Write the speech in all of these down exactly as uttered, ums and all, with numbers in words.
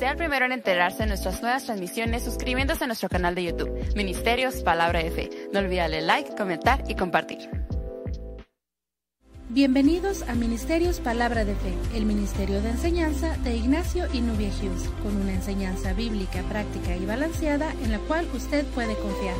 Sea el primero en enterarse de nuestras nuevas transmisiones suscribiéndose a nuestro canal de YouTube, Ministerios Palabra de Fe. No olvide darle like, comentar y compartir. Bienvenidos a Ministerios Palabra de Fe, el ministerio de enseñanza de Ignacio y Nubia Hughes, con una enseñanza bíblica, práctica y balanceada en la cual usted puede confiar.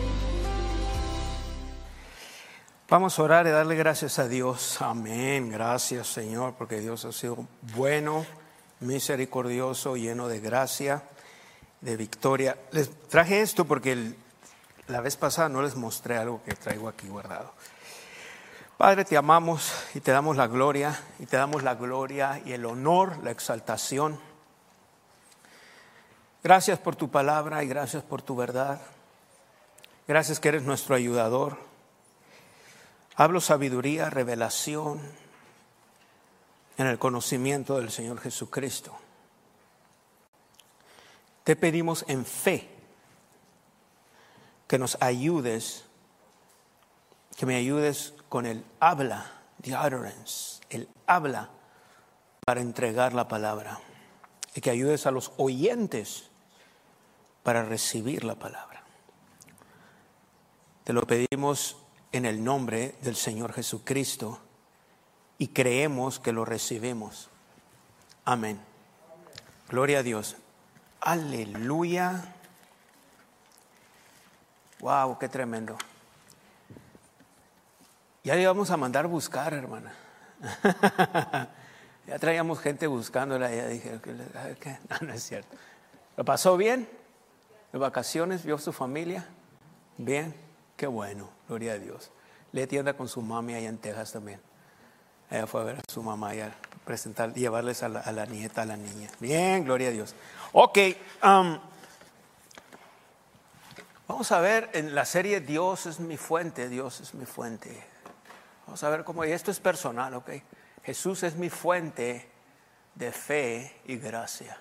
Vamos a orar y darle gracias a Dios. Amén. Gracias, Señor, porque Dios ha sido bueno, misericordioso, lleno de gracia, de victoria. Les traje esto porque el, la vez pasada no les mostré algo que traigo aquí guardado. Padre, te amamos y te damos la gloria, y te damos la gloria y el honor, la exaltación. Gracias por tu palabra y gracias por tu verdad. Gracias que eres nuestro ayudador. Hablo sabiduría, revelación en el conocimiento del Señor Jesucristo. Te pedimos en fe que nos ayudes, que me ayudes con el habla, the utterance, el habla para entregar la palabra, y que ayudes a los oyentes para recibir la palabra. Te lo pedimos en el nombre del Señor Jesucristo y creemos que lo recibimos. Amén. Gloria a Dios. Aleluya. Wow, qué tremendo. Ya le íbamos a mandar buscar, hermana. Ya traíamos gente buscándola. Ya dije, ¿qué? No, no es cierto. ¿Lo pasó bien? ¿De vacaciones? ¿Vio su familia? Bien. Qué bueno. Gloria a Dios. Leti anda con su mami allá en Texas también. Ella fue a ver a su mamá y a presentar, llevarles a la, a la nieta, a la niña. Bien, gloria a Dios. Ok. Um, vamos a ver en la serie Dios es mi fuente. Dios es mi fuente. Vamos a ver cómo, y esto es personal, ok. Jesús es mi fuente de fe y gracia.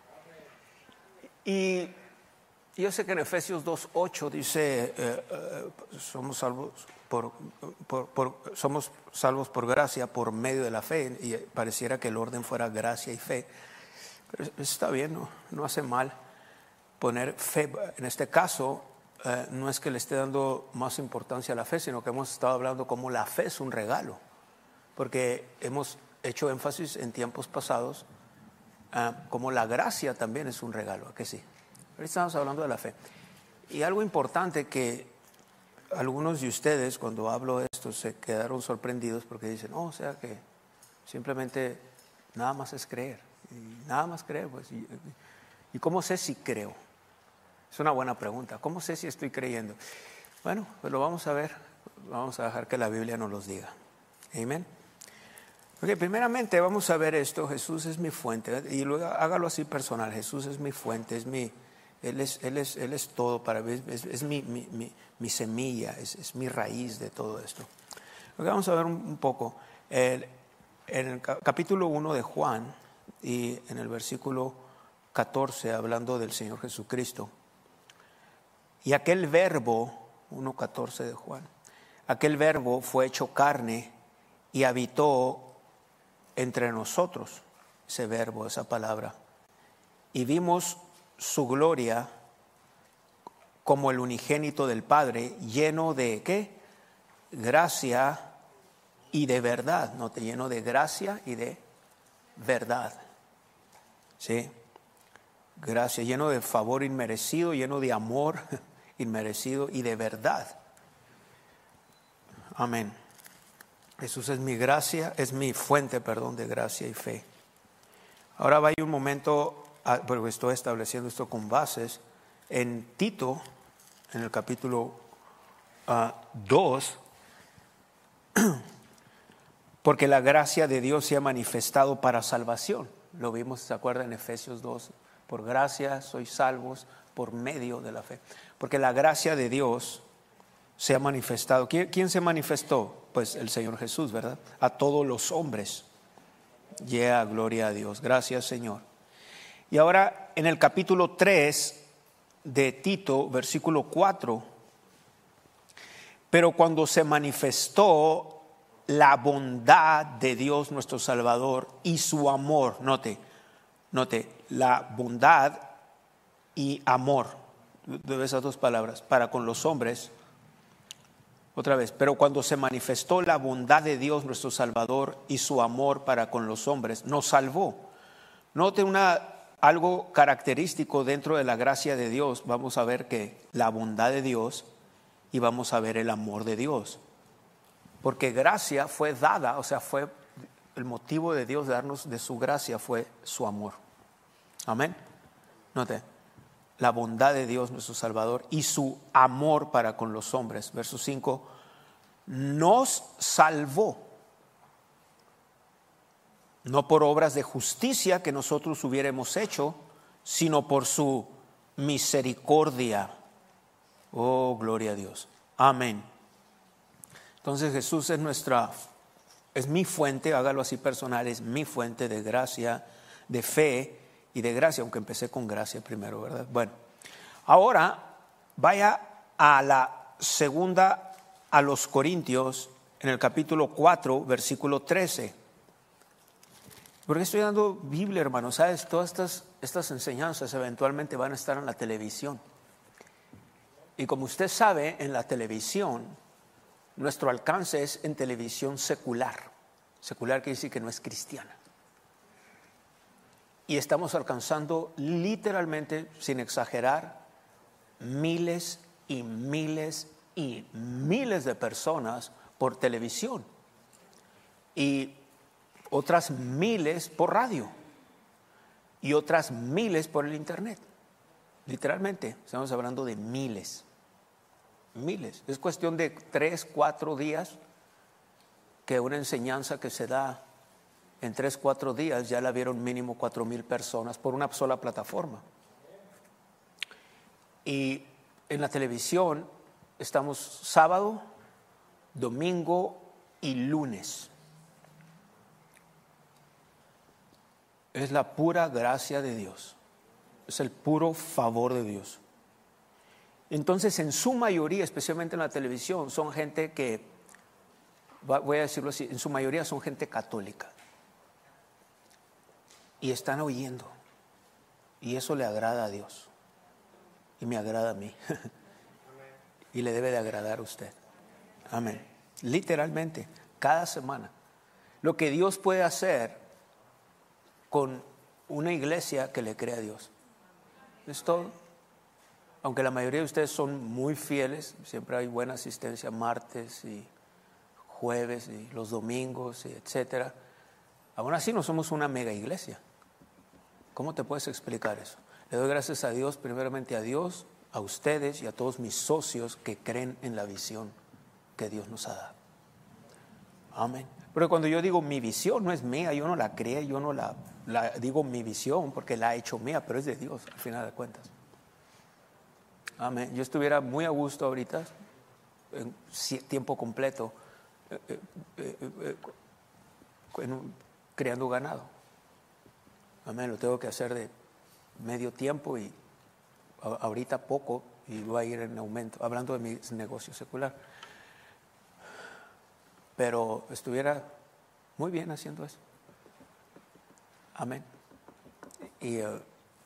Y yo sé que en Efesios dos ocho dice, eh, eh, somos salvos por, por, por, somos salvos por gracia por medio de la fe, y pareciera que el orden fuera gracia y fe. Pero está bien, no, no hace mal poner fe. En este caso, Eh, no es que le esté dando más importancia a la fe, sino que hemos estado hablando como la fe es un regalo, porque hemos hecho énfasis en tiempos pasados uh, como la gracia también es un regalo, ¿a que sí? Ahorita estamos hablando de la fe. Y algo importante que algunos de ustedes cuando hablo de esto se quedaron sorprendidos porque dicen, oh, o sea que simplemente nada más es creer, y nada más creer, pues, y, ¿y cómo sé si creo? Es una buena pregunta. ¿Cómo sé si estoy creyendo? Bueno, pues lo vamos a ver. Vamos a dejar que la Biblia nos los diga. Amén. Ok, primeramente vamos a ver esto. Jesús es mi fuente. Y luego hágalo así personal. Jesús es mi fuente. Es mi, él, es, él, es, él es todo para mí. Es, es mi, mi, mi, mi semilla. Es, es mi raíz de todo esto. Ok, vamos a ver un, un poco. El, en el capítulo uno de Juan y en el versículo catorce, hablando del Señor Jesucristo. Y aquel verbo, uno catorce de Juan, aquel verbo fue hecho carne y habitó entre nosotros, ese verbo, esa palabra. Y vimos su gloria como el unigénito del Padre, lleno de, ¿qué? Gracia y de verdad, no te lleno de gracia y de verdad. ¿Sí? Gracia, lleno de favor inmerecido, lleno de amor inmerecido y de verdad. Amén. Jesús es mi gracia, es mi fuente, perdón, de gracia y fe. Ahora va a ir un momento, porque estoy estableciendo esto con bases, en Tito, en el capítulo uh, dos, porque la gracia de Dios se ha manifestado para salvación. Lo vimos, ¿se acuerdan? En Efesios dos. Por gracia sois salvos por medio de la fe. Porque la gracia de Dios se ha manifestado. ¿Quién, quién se manifestó? Pues el Señor Jesús, ¿verdad? A todos los hombres. Yeah, gloria a Dios. Gracias, Señor. Y ahora en el capítulo tres de Tito, versículo cuatro. Pero cuando se manifestó la bondad de Dios nuestro Salvador y su amor, note, Note, la bondad y amor, de esas dos palabras, para con los hombres. Otra vez, pero cuando se manifestó la bondad de Dios nuestro Salvador y su amor para con los hombres, nos salvó. Note una, algo característico dentro de la gracia de Dios. Vamos a ver que la bondad de Dios y vamos a ver el amor de Dios. Porque gracia fue dada, o sea, fue el motivo de Dios de darnos de su gracia fue su amor. Amén. Note, la bondad de Dios nuestro Salvador y su amor para con los hombres. Verso cinco, nos salvó, no por obras de justicia que nosotros hubiéramos hecho, sino por su misericordia. Oh, gloria a Dios. Amén. Entonces Jesús es nuestra, es mi fuente, hágalo así personal, es mi fuente de gracia, de fe y de gracia, aunque empecé con gracia primero, ¿verdad? Bueno, ahora vaya a la segunda a los Corintios, en el capítulo cuatro, versículo trece. Porque estoy dando Biblia, hermano, ¿sabes? Todas estas, estas enseñanzas eventualmente van a estar en la televisión. Y como usted sabe, en la televisión, nuestro alcance es en televisión secular. Secular quiere decir que no es cristiana. Y estamos alcanzando literalmente, sin exagerar, miles y miles y miles de personas por televisión. Y otras miles por radio. Y otras miles por el internet. Literalmente, estamos hablando de miles. Miles. Es cuestión de tres, cuatro días que una enseñanza que se da en tres, cuatro días ya la vieron mínimo cuatro mil personas por una sola plataforma. Y en la televisión estamos sábado, domingo y lunes. Es la pura gracia de Dios. Es el puro favor de Dios. Entonces, en su mayoría, especialmente en la televisión, son gente que, voy a decirlo así, en su mayoría son gente católica. Y están oyendo. Y eso le agrada a Dios. Y me agrada a mí. Y le debe de agradar a usted. Amén. Literalmente, cada semana. Lo que Dios puede hacer con una iglesia que le cree a Dios. Es todo. Aunque la mayoría de ustedes son muy fieles, siempre hay buena asistencia martes y jueves y los domingos, y etcétera. Aún así no somos una mega iglesia. ¿Cómo te puedes explicar eso? Le doy gracias a Dios, primeramente a Dios, a ustedes y a todos mis socios que creen en la visión que Dios nos ha dado. Amén. Pero cuando yo digo mi visión no es mía, yo no la creé, yo no la, la digo mi visión porque la ha hecho mía, pero es de Dios al final de cuentas. Amén. Yo estuviera muy a gusto ahorita, en tiempo completo, eh, eh, eh, eh, en un, creando ganado. Amén. Lo tengo que hacer de medio tiempo y a, ahorita poco y va a ir en aumento, hablando de mi negocio secular. Pero estuviera muy bien haciendo eso. Amén. Y, uh,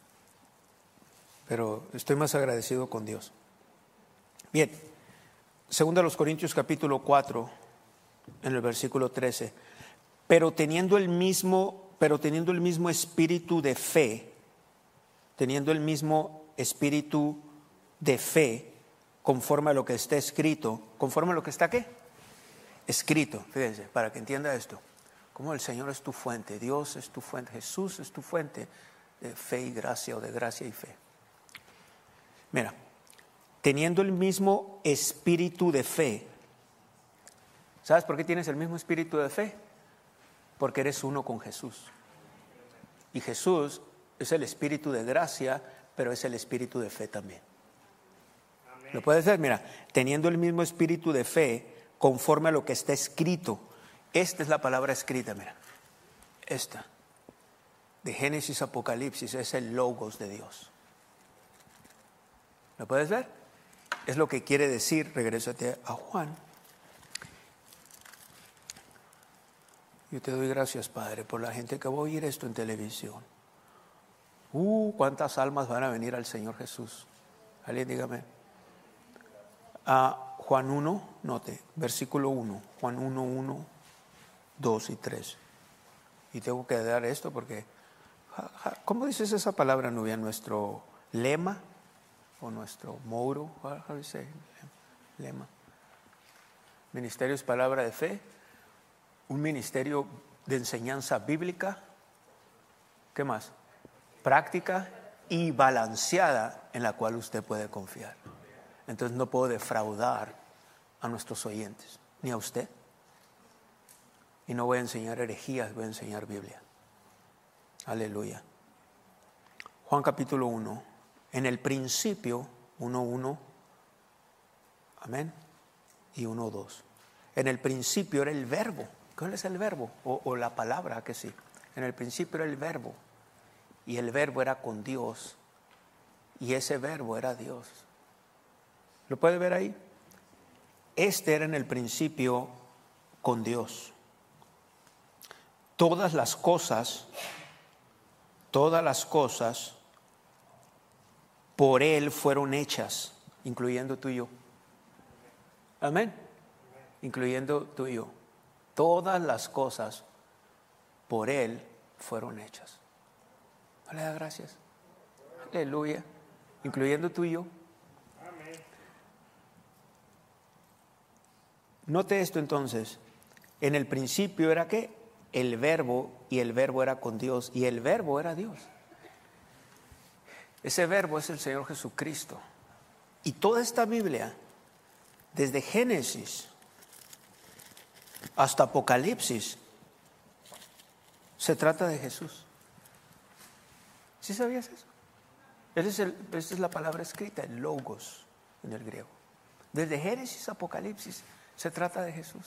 pero estoy más agradecido con Dios. Bien, segunda a los Corintios capítulo cuatro, en el versículo trece. Pero teniendo el mismo, pero teniendo el mismo espíritu de fe, teniendo el mismo espíritu de fe, conforme a lo que está escrito, conforme a lo que está ¿qué? Escrito, fíjense, para que entienda esto. Como el Señor es tu fuente, Dios es tu fuente, Jesús es tu fuente de fe y gracia, o de gracia y fe. Mira, teniendo el mismo espíritu de fe. ¿Sabes por qué tienes el mismo espíritu de fe? Porque eres uno con Jesús. Y Jesús es el espíritu de gracia, pero es el espíritu de fe también. Amén. ¿Lo puedes ver? Mira, teniendo el mismo espíritu de fe, conforme a lo que está escrito. Esta es la palabra escrita, mira. Esta. De Génesis a Apocalipsis es el logos de Dios. ¿Lo puedes ver? Es lo que quiere decir, regrésate a Juan. Yo te doy gracias, Padre, por la gente que va a oír esto en televisión. Uh, ¿cuántas almas van a venir al Señor Jesús? Alguien dígame. A Juan uno, note, versículo uno. Juan uno, uno, dos y tres. Y tengo que dar esto porque, ¿cómo dices esa palabra, Nubia? ¿Nuestro lema o nuestro moro? How do you say? Lema. Ministerio es palabra de fe. Un ministerio de enseñanza bíblica. ¿Qué más? Práctica y balanceada en la cual usted puede confiar. Entonces no puedo defraudar a nuestros oyentes, ni a usted. Y no voy a enseñar herejías, voy a enseñar Biblia. Aleluya. Juan capítulo uno. En el principio, uno uno. Amén. Y uno dos. En el principio era el verbo. ¿Cuál es el verbo? O, o la palabra, que sí. En el principio era el verbo. Y el verbo era con Dios. Y ese verbo era Dios. ¿Lo puede ver ahí? Este era en el principio con Dios. Todas las cosas, todas las cosas por Él fueron hechas, incluyendo tú y yo. Amén. Incluyendo tú y yo. Todas las cosas por Él fueron hechas. ¿No le da gracias? Aleluya. Incluyendo tú y yo. Note esto entonces. En el principio era ¿qué? El verbo, y el verbo era con Dios, y el verbo era Dios. Ese verbo es el Señor Jesucristo. Y toda esta Biblia, desde Génesis hasta Apocalipsis, se trata de Jesús. ¿Sí sabías eso? Esa es, el, esa es la palabra escrita, el logos en el griego. Desde Génesis a Apocalipsis se trata de Jesús.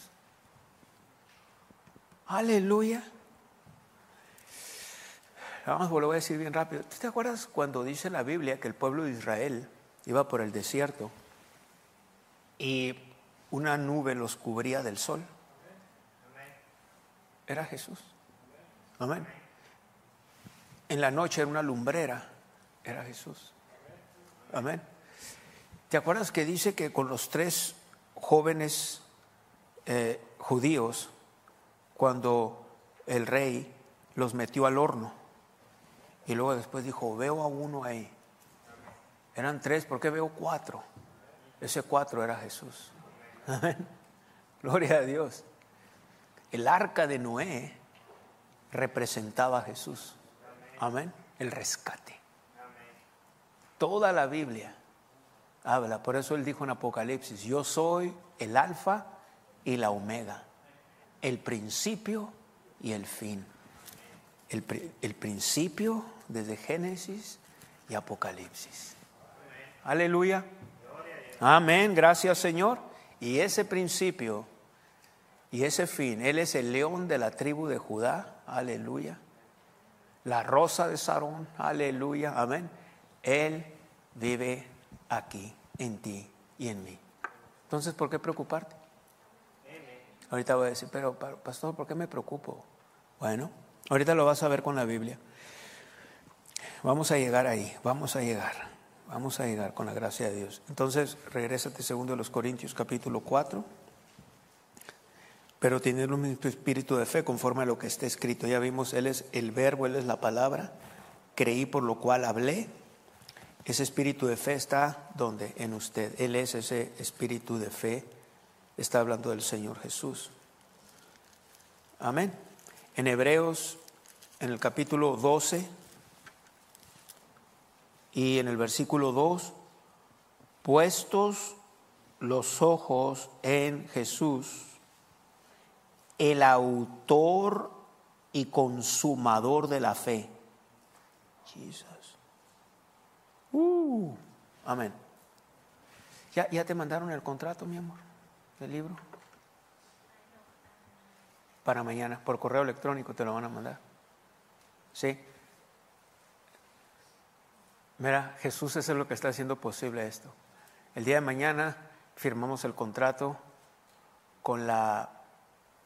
Aleluya. Vamos, lo voy a decir bien rápido. ¿Tú te acuerdas cuando dice la Biblia que el pueblo de Israel iba por el desierto y una nube los cubría del sol? Era Jesús. Amén. En la noche era una lumbrera. Era Jesús. Amén. ¿Te acuerdas que dice que con los tres jóvenes eh, judíos, cuando el rey los metió al horno, y luego después dijo, veo a uno ahí? Eran tres, ¿por qué veo cuatro? Ese cuatro era Jesús. Amén. Gloria a Dios. El arca de Noé representaba a Jesús. Amén. El rescate. Toda la Biblia habla, por eso él dijo en Apocalipsis, yo soy el alfa y la omega, el principio y el fin. El, el principio desde Génesis y Apocalipsis. Aleluya. Amén, gracias Señor. Y ese principio y ese fin, Él es el león de la tribu de Judá. Aleluya. La rosa de Sarón. Aleluya. Amén. Él vive aquí, en ti y en mí. Entonces, ¿por qué preocuparte? Ahorita voy a decir, pero pastor, ¿por qué me preocupo? Bueno, ahorita lo vas a ver con la Biblia. Vamos a llegar ahí, vamos a llegar, vamos a llegar con la gracia de Dios. Entonces, regrésate segundo de los Corintios capítulo cuatro. Pero teniendo un espíritu de fe conforme a lo que está escrito. Ya vimos, Él es el verbo, Él es la palabra. Creí por lo cual hablé. Ese espíritu de fe está ¿dónde? En usted. Él es ese espíritu de fe. Está hablando del Señor Jesús. Amén. En Hebreos, en el capítulo doce y en el versículo dos, puestos los ojos en Jesús, el autor y consumador de la fe. Jesús. Uh, amén. ¿Ya, ¿Ya te mandaron el contrato, mi amor? ¿El libro? Para mañana, por correo electrónico te lo van a mandar. ¿Sí? Mira, Jesús es lo que está haciendo posible esto. El día de mañana firmamos el contrato con la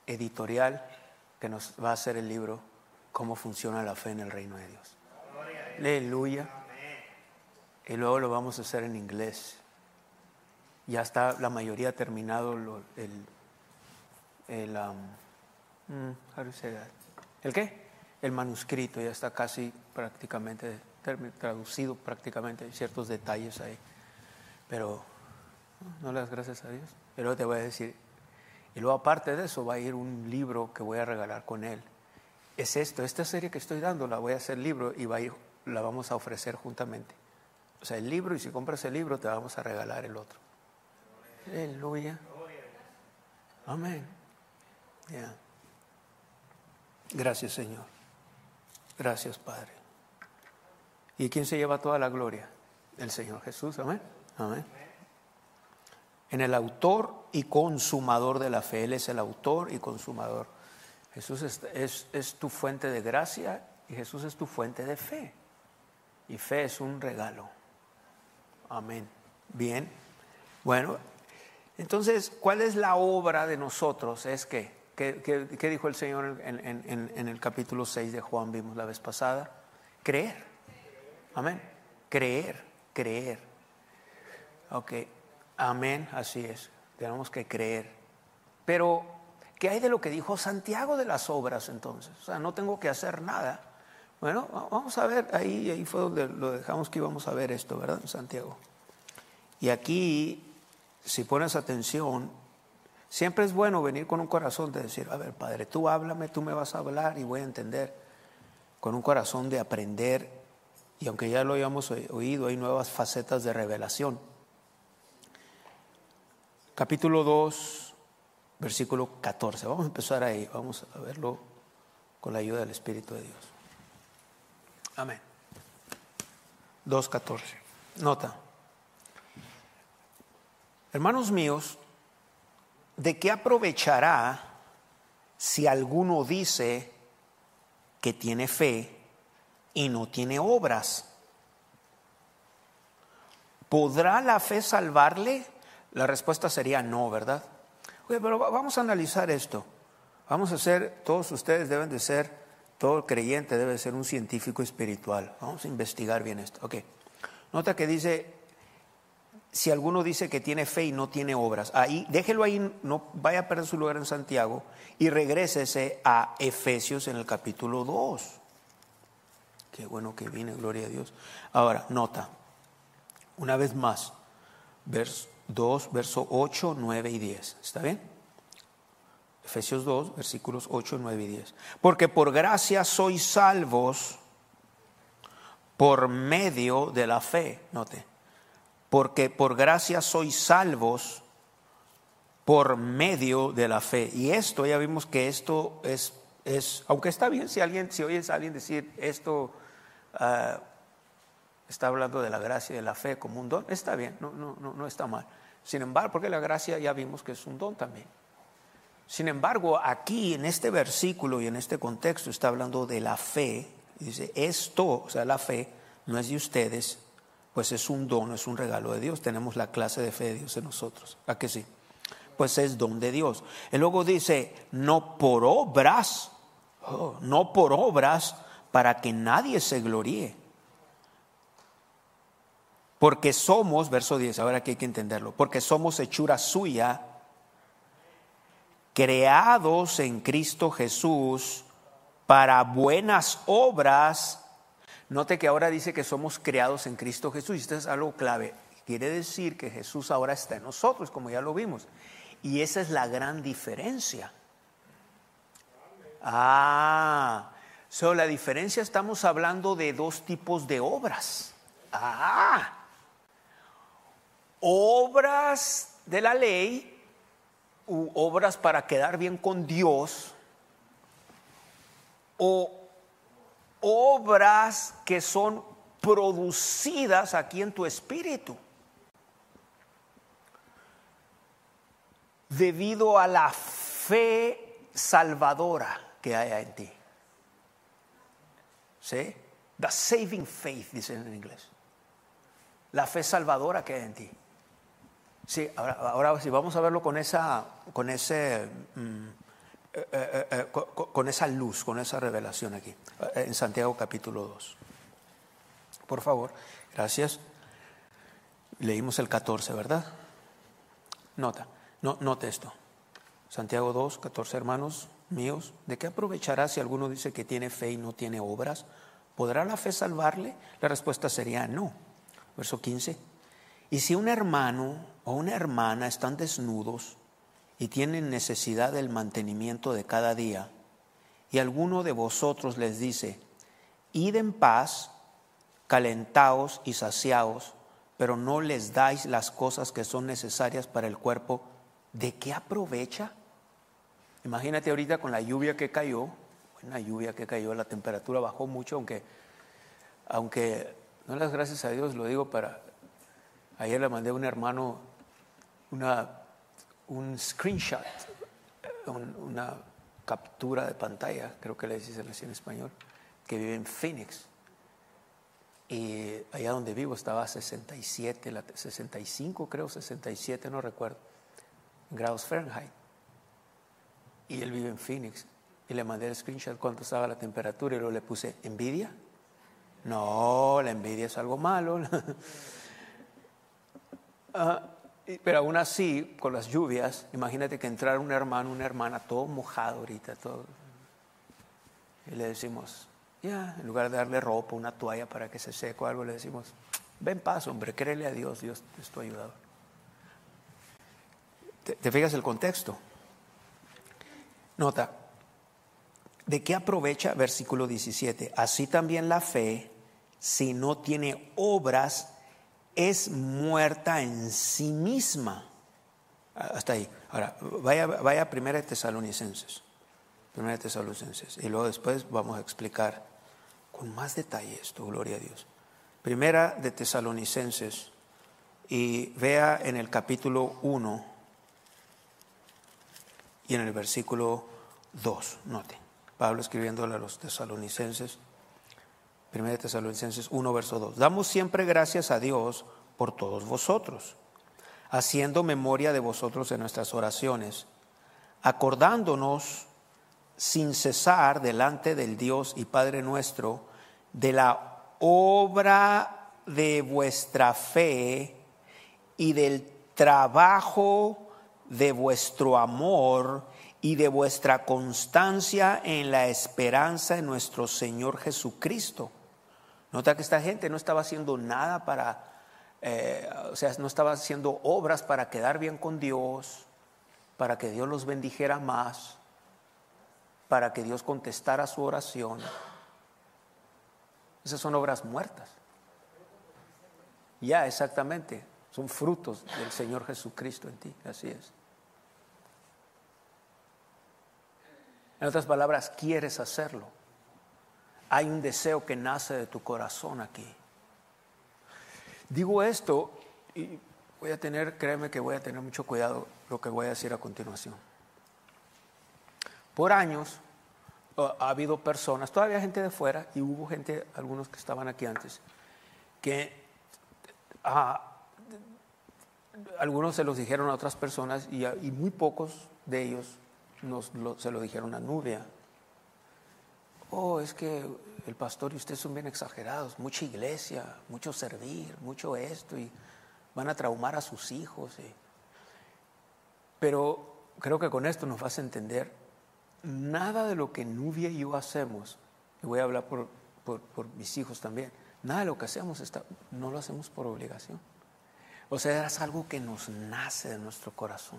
editorial que nos va a hacer el libro Cómo funciona la fe en el reino de Dios. Aleluya. Y luego lo vamos a hacer en inglés. Ya está la mayoría terminado lo, el, el um, how do you say that? ¿El qué? El manuscrito ya está casi prácticamente traducido, prácticamente hay ciertos detalles ahí. Pero no le das gracias a Dios. Pero te voy a decir, y luego aparte de eso va a ir un libro que voy a regalar con él. Es esto, esta serie que estoy dando la voy a hacer libro y va a ir, la vamos a ofrecer juntamente. O sea, el libro, y si compras el libro te vamos a regalar el otro. Aleluya. Amén. Yeah. Gracias, Señor. Gracias, Padre. ¿Y quién se lleva toda la gloria? El Señor Jesús. Amén. Amén. En el autor y consumador de la fe. Él es el autor y consumador. Jesús es, es, es tu fuente de gracia y Jesús es tu fuente de fe. Y fe es un regalo. Amén. Bien. Bueno, entonces, ¿cuál es la obra de nosotros? Es que, ¿qué, qué, qué dijo el Señor en, en, en, en el capítulo seis de Juan? Vimos la vez pasada. Creer. Amén. Creer, creer. Ok. Amén. Así es. Tenemos que creer. Pero, ¿qué hay de lo que dijo Santiago de las obras entonces? O sea, no tengo que hacer nada. Bueno, vamos a ver, ahí, ahí fue donde lo dejamos que íbamos a ver esto, ¿verdad? Santiago. Y aquí, si pones atención, siempre es bueno venir con un corazón de decir, a ver, Padre, tú háblame, tú me vas a hablar y voy a entender. Con un corazón de aprender, y aunque ya lo hayamos oído, hay nuevas facetas de revelación. Capítulo dos, versículo catorce. Vamos a empezar ahí, vamos a verlo con la ayuda del Espíritu de Dios. Amén. dos catorce. Nota. Hermanos míos, ¿de qué aprovechará si alguno dice que tiene fe y no tiene obras? ¿Podrá la fe salvarle? La respuesta sería no, ¿verdad? Oye, pero vamos a analizar esto. Vamos a hacer, todos ustedes deben de ser, todo creyente debe ser un científico espiritual. Vamos a investigar bien esto. Ok. Nota que dice, si alguno dice que tiene fe y no tiene obras, ahí, déjelo ahí, no vaya a perder su lugar en Santiago y regrésese a Efesios en el capítulo dos. Qué bueno que viene, gloria a Dios. Ahora, nota, una vez más, vers dos, verso ocho, nueve y diez. ¿Está bien? Efesios dos, versículos ocho, nueve y diez. Porque por gracia sois salvos por medio de la fe. Note. Porque por gracia sois salvos por medio de la fe. Y esto, ya vimos que esto es, es aunque está bien si alguien, si oyes a alguien decir esto, uh, está hablando de la gracia y de la fe como un don, está bien, no, no, no, no está mal. Sin embargo, porque la gracia ya vimos que es un don también. Sin embargo, aquí en este versículo y en este contexto está hablando de la fe. Dice, esto, o sea, la fe no es de ustedes, pues es un don, es un regalo de Dios. Tenemos la clase de fe de Dios en nosotros. ¿A que sí? Pues es don de Dios. Y luego dice, no por obras, oh, no por obras para que nadie se gloríe. Porque somos, verso diez, ahora aquí hay que entenderlo, porque somos hechura suya, creados en Cristo Jesús para buenas obras. Note que ahora dice que somos creados en Cristo Jesús. Y esto es algo clave. Quiere decir que Jesús ahora está en nosotros, como ya lo vimos. Y esa es la gran diferencia. Ah, so la diferencia, estamos hablando de dos tipos de obras. Ah, obras de la ley, u obras para quedar bien con Dios, o obras que son producidas aquí en tu espíritu debido a la fe salvadora que hay en ti. ¿Sí? The saving faith, dicen en inglés. La fe salvadora que hay en ti. Sí, ahora, ahora sí, vamos a verlo con esa, con ese, mm, eh, eh, eh, con, con esa luz, con esa revelación aquí, en Santiago capítulo dos. Por favor, gracias. Leímos el catorce, ¿verdad? Nota, no, note esto. Santiago dos, catorce, hermanos míos, ¿de qué aprovechará si alguno dice que tiene fe y no tiene obras? ¿Podrá la fe salvarle? La respuesta sería no. Verso quince. Y si un hermano o una hermana están desnudos y tienen necesidad del mantenimiento de cada día, y alguno de vosotros les dice, id en paz, calentaos y saciaos, pero no les dais las cosas que son necesarias para el cuerpo, ¿de qué aprovecha? Imagínate ahorita con la lluvia que cayó, una lluvia que cayó, la temperatura bajó mucho, aunque, aunque no las gracias a Dios, lo digo para, ayer le mandé a un hermano una, un screenshot, un, una captura de pantalla, creo que le dicen así en español, que vive en Phoenix. Y allá donde vivo estaba a sesenta y siete, sesenta y cinco creo, sesenta y siete, no recuerdo, grados Fahrenheit. Y él vive en Phoenix. Y le mandé el screenshot cuánto estaba la temperatura y luego le puse, ¿envidia? No, la envidia es algo malo. uh, pero aún así, con las lluvias, imagínate que entrar un hermano, una hermana, todo mojado ahorita, todo. Y le decimos, ya, yeah, en lugar de darle ropa, una toalla para que se seque o algo, le decimos, ven paz, hombre, créele a Dios, Dios es tu ayudador. ¿Te, te fijas el contexto? Nota, ¿de qué aprovecha? Versículo diecisiete. Así también la fe, si no tiene obras, es muerta en sí misma. Hasta ahí. Ahora, vaya, vaya a Primera de Tesalonicenses. Primera de Tesalonicenses. Y luego después vamos a explicar con más detalle esto, gloria a Dios. Primera de Tesalonicenses. Y vea en el capítulo uno. Y en el versículo dos, note, Pablo escribiéndole a los tesalonicenses, primera de Tesalonicenses uno, verso dos. Damos siempre gracias a Dios por todos vosotros, haciendo memoria de vosotros en nuestras oraciones, acordándonos sin cesar delante del Dios y Padre nuestro de la obra de vuestra fe y del trabajo de vuestro amor y de vuestra constancia en la esperanza en nuestro Señor Jesucristo. Nota que esta gente no estaba haciendo nada para, eh, o sea, no estaba haciendo obras para quedar bien con Dios, para que Dios los bendijera más, para que Dios contestara su oración. Esas son obras muertas. Ya, exactamente. Son frutos del Señor Jesucristo en ti, así es. En otras palabras, quieres hacerlo. Hay un deseo que nace de tu corazón aquí. Digo esto y voy a tener, créeme que voy a tener mucho cuidado lo que voy a decir a continuación. Por años uh, ha habido personas, todavía gente de fuera, y hubo gente, algunos que estaban aquí antes, que uh, algunos se los dijeron a otras personas y, y muy pocos de ellos nos, lo, se lo dijeron a Nubia. Oh, es que el pastor y usted son bien exagerados, mucha iglesia, mucho servir, mucho esto, y van a traumar a sus hijos. Y... Pero creo que con esto nos vas a entender, nada de lo que Nubia y yo hacemos, y voy a hablar por, por, por mis hijos también, nada de lo que hacemos está, no lo hacemos por obligación. O sea, es algo que nos nace de nuestro corazón.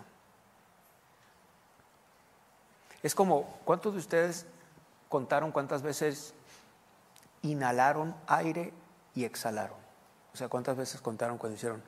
Es como, ¿cuántos de ustedes contaron cuántas veces inhalaron aire y exhalaron? O sea, ¿cuántas veces contaron cuando hicieron?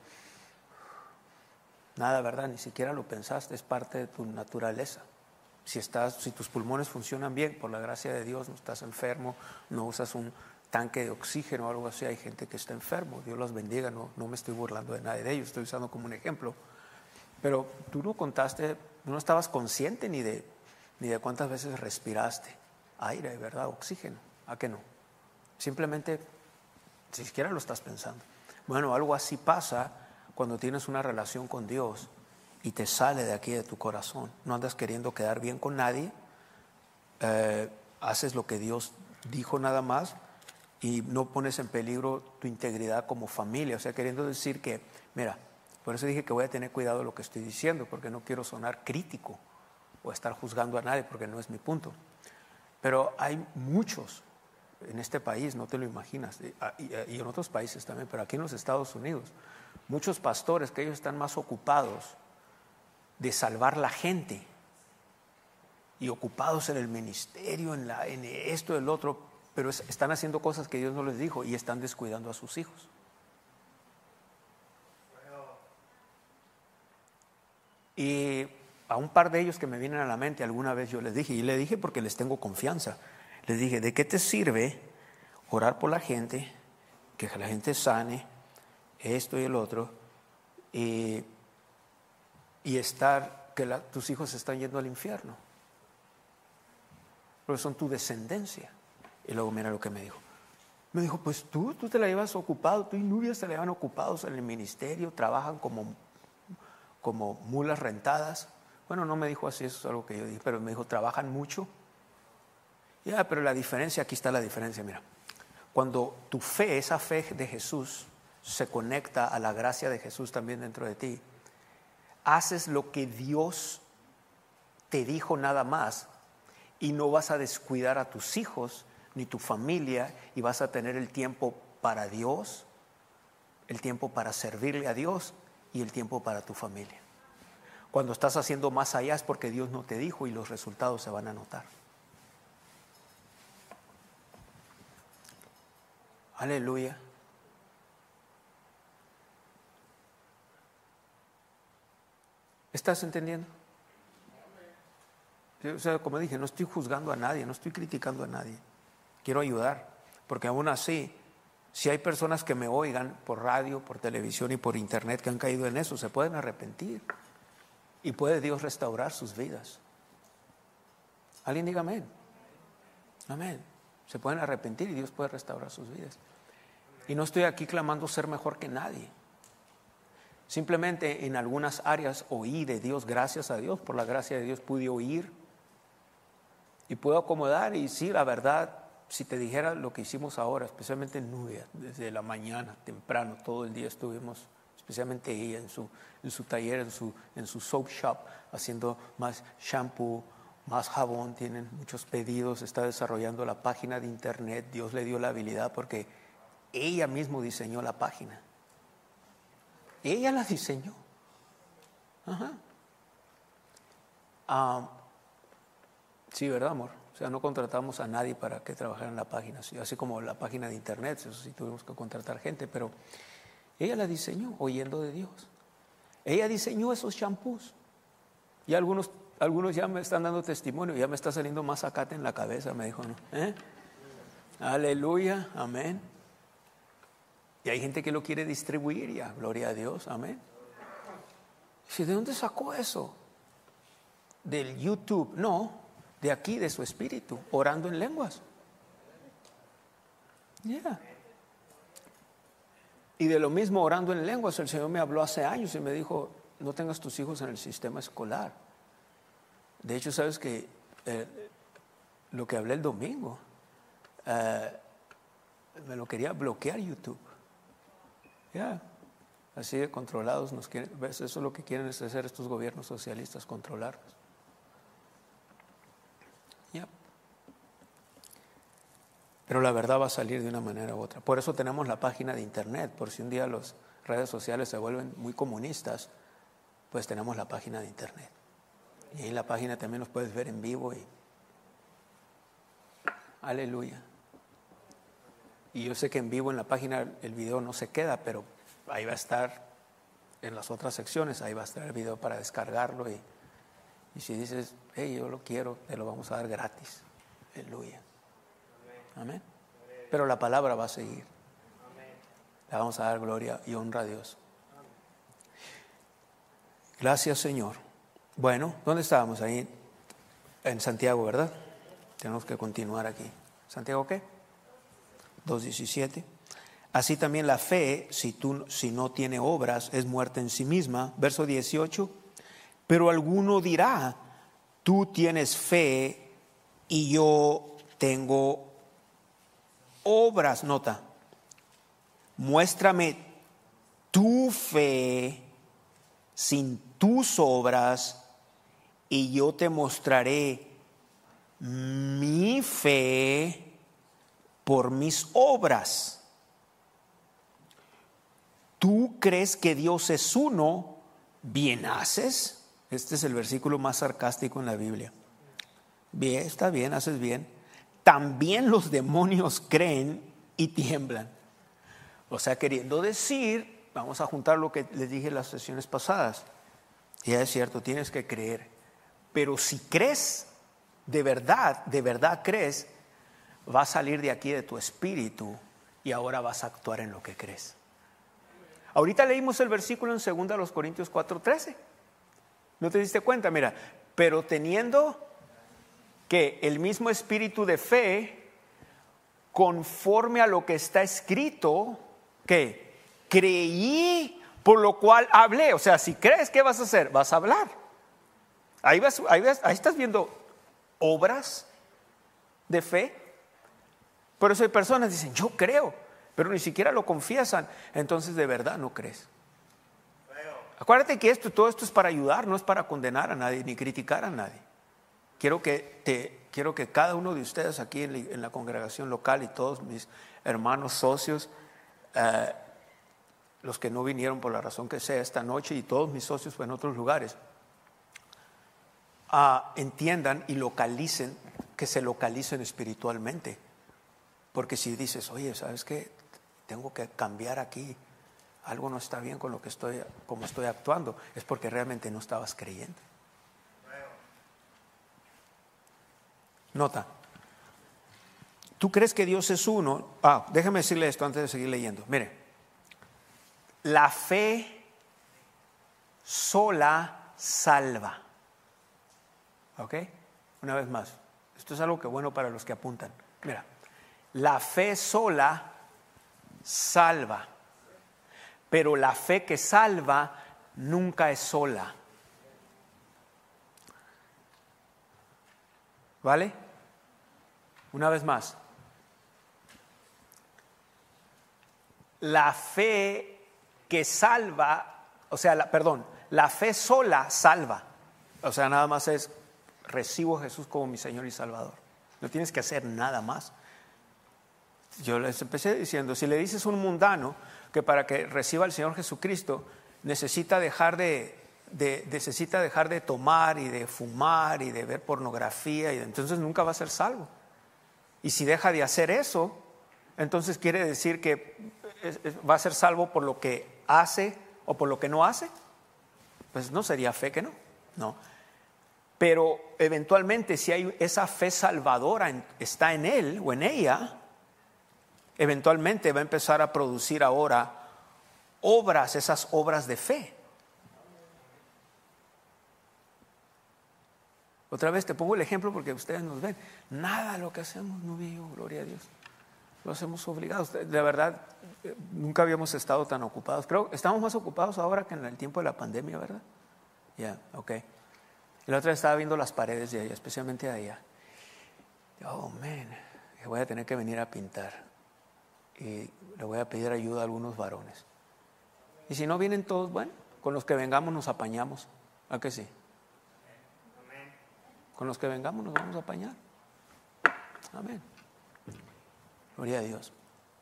Nada, ¿verdad? Ni siquiera lo pensaste, es parte de tu naturaleza. Si estás, si tus pulmones funcionan bien, por la gracia de Dios, no estás enfermo, no usas un tanque de oxígeno o algo así, hay gente que está enfermo, Dios los bendiga, no, no me estoy burlando de nadie de ellos, estoy usando como un ejemplo. Pero tú no contaste, no estabas consciente ni de, ni de cuántas veces respiraste aire, ¿verdad? Oxígeno, ¿a qué no? Simplemente, si siquiera lo estás pensando. Bueno, algo así pasa cuando tienes una relación con Dios y te sale de aquí de tu corazón. No andas queriendo quedar bien con nadie, eh, haces lo que Dios dijo nada más, y no pones en peligro tu integridad como familia. O sea, queriendo decir que, mira, por eso dije que voy a tener cuidado de lo que estoy diciendo, porque no quiero sonar crítico o estar juzgando a nadie, porque no es mi punto. Pero hay muchos en este país, no te lo imaginas, y en otros países también, pero aquí en los Estados Unidos, muchos pastores que ellos están más ocupados de salvar la gente y ocupados en el ministerio, en, la, en esto, el otro, pero es, están haciendo cosas que Dios no les dijo y están descuidando a sus hijos. Y a un par de ellos que me vienen a la mente, alguna vez yo les dije, y les dije porque les tengo confianza, les dije, ¿de qué te sirve orar por la gente, que la gente sane, esto y el otro, y, y estar, que la, tus hijos están yendo al infierno? Porque son tu descendencia. Y luego mira lo que me dijo. Me dijo, pues tú, tú te la llevas ocupado, tú y Nubia se la llevan ocupados en el ministerio, trabajan como, como mulas rentadas. Bueno, no me dijo así, eso es algo que yo dije, pero me dijo, trabajan mucho. Ya, pero la diferencia, aquí está la diferencia, mira. Cuando tu fe, esa fe de Jesús, se conecta a la gracia de Jesús también dentro de ti, haces lo que Dios te dijo nada más y no vas a descuidar a tus hijos ni tu familia y vas a tener el tiempo para Dios, el tiempo para servirle a Dios y el tiempo para tu familia. Cuando estás haciendo más allá es porque Dios no te dijo y los resultados se van a notar. Aleluya. ¿Estás entendiendo? O sea, como dije, no estoy juzgando a nadie, no estoy criticando a nadie. Quiero ayudar, porque aún así, si hay personas que me oigan por radio, por televisión y por internet que han caído en eso, se pueden arrepentir y puede Dios restaurar sus vidas. Alguien diga amén. Amén. Se pueden arrepentir y Dios puede restaurar sus vidas. Y no estoy aquí clamando ser mejor que nadie. Simplemente en algunas áreas oí de Dios, gracias a Dios, por la gracia de Dios pude oír y puedo acomodar. Y sí, la verdad, si te dijera lo que hicimos ahora, especialmente en Nubia, desde la mañana, temprano, todo el día estuvimos, especialmente ella en su, en su taller, en su, en su soap shop, haciendo más shampoo, más jabón, tienen muchos pedidos, está desarrollando la página de internet. Dios le dio la habilidad porque ella misma diseñó la página. Ella la diseñó. Ajá. Ah, sí, ¿verdad, amor? O sea, no contratamos a nadie para que trabajara en la página, así como la página de internet, eso sí tuvimos que contratar gente, pero ella la diseñó oyendo de Dios. Ella diseñó esos shampoos. Y algunos, algunos ya me están dando testimonio, ya me está saliendo más zacate en la cabeza, me dijo, ¿no? ¿Eh? Aleluya, amén. Y hay gente que lo quiere distribuir ya, gloria a Dios, amén. ¿Y de dónde sacó eso? Del YouTube, no, de aquí, de su espíritu, orando en lenguas. Yeah. Y de lo mismo orando en lenguas, el Señor me habló hace años y me dijo, no tengas tus hijos en el sistema escolar. De hecho, sabes que eh, lo que hablé el domingo, eh, me lo quería bloquear YouTube. Ya, yeah. Así de controlados nos quieren, ¿ves? Eso es lo que quieren es hacer estos gobiernos socialistas, controlarnos. Ya. Yeah. Pero la verdad va a salir de una manera u otra. Por eso tenemos la página de internet, por si un día las redes sociales se vuelven muy comunistas, pues tenemos la página de internet. Y en la página también nos puedes ver en vivo y aleluya. Y yo sé que en vivo en la página el video no se queda, pero ahí va a estar en las otras secciones, ahí va a estar el video para descargarlo. Y, y si dices, hey, yo lo quiero, te lo vamos a dar gratis. Aleluya. Amén. Pero la palabra va a seguir. Le vamos a dar gloria y honra a Dios. Gracias, Señor. Bueno, ¿dónde estábamos? Ahí en Santiago, ¿verdad? Tenemos que continuar aquí. ¿Santiago qué? dos diecisiete. Así también la fe, si, tú, si no tiene obras, es muerta en sí misma. Verso dieciocho. Pero alguno dirá, tú tienes fe y yo tengo obras, nota, muéstrame tu fe sin tus obras y yo te mostraré mi fe por mis obras. ¿Tú crees que Dios es uno? Bien haces. Este es el versículo más sarcástico en la Biblia. Bien, está bien, haces bien. También los demonios creen y tiemblan. O sea, queriendo decir, vamos a juntar lo que les dije en las sesiones pasadas. Ya es cierto, tienes que creer. Pero si crees, de verdad, de verdad crees, va a salir de aquí de tu espíritu y ahora vas a actuar en lo que crees. Ahorita leímos el versículo en dos Corintios cuatro trece. ¿No te diste cuenta? Mira, pero teniendo que el mismo espíritu de fe, conforme a lo que está escrito, que creí, por lo cual hablé. O sea, si crees, ¿qué vas a hacer? Vas a hablar. Ahí, vas, ahí, vas, ahí estás viendo obras de fe. Por eso hay personas que dicen, yo creo, pero ni siquiera lo confiesan. Entonces de verdad no crees. Acuérdate que esto, todo esto es para ayudar, no es para condenar a nadie ni criticar a nadie. Quiero que, te, quiero que cada uno de ustedes aquí en la, en la congregación local y todos mis hermanos socios, eh, los que no vinieron por la razón que sea esta noche y todos mis socios en otros lugares, uh, entiendan y localicen, que se localicen espiritualmente. Porque si dices, oye, ¿sabes qué? Tengo que cambiar aquí. Algo no está bien con lo que estoy, como estoy actuando. Es porque realmente no estabas creyendo. Nota. ¿Tú crees que Dios es uno? Ah, déjame decirle esto antes de seguir leyendo. Mire, la fe sola salva. ¿Ok? Una vez más. Esto es algo que es bueno para los que apuntan. Mira. La fe sola salva, pero la fe que salva nunca es sola. ¿Vale? Una vez más. La fe que salva, o sea, la, perdón, la fe sola salva. O sea, nada más es, recibo a Jesús como mi Señor y Salvador. No tienes que hacer nada más. Yo les empecé diciendo, si le dices a un mundano que para que reciba al Señor Jesucristo necesita dejar de, de, necesita dejar de tomar y de fumar y de ver pornografía, y de, entonces nunca va a ser salvo. Y si deja de hacer eso, entonces quiere decir que es, es, va a ser salvo por lo que hace o por lo que no hace. Pues no sería fe que no, no. Pero eventualmente si hay esa fe salvadora en, está en él o en ella, eventualmente va a empezar a producir ahora obras, esas obras de fe. Otra vez te pongo el ejemplo porque ustedes nos ven. Nada de lo que hacemos, no veo, gloria a Dios. Lo hacemos obligados. De verdad, nunca habíamos estado tan ocupados. Creo que estamos más ocupados ahora que en el tiempo de la pandemia, ¿verdad? Ya, yeah, ok. Y la otra vez estaba viendo las paredes de allá, especialmente de allá. Oh, man, voy a tener que venir a pintar. Y le voy a pedir ayuda a algunos varones. Y si no vienen todos, bueno, con los que vengamos nos apañamos. ¿A qué sí? Con los que vengamos nos vamos a apañar. Amén. Gloria a Dios.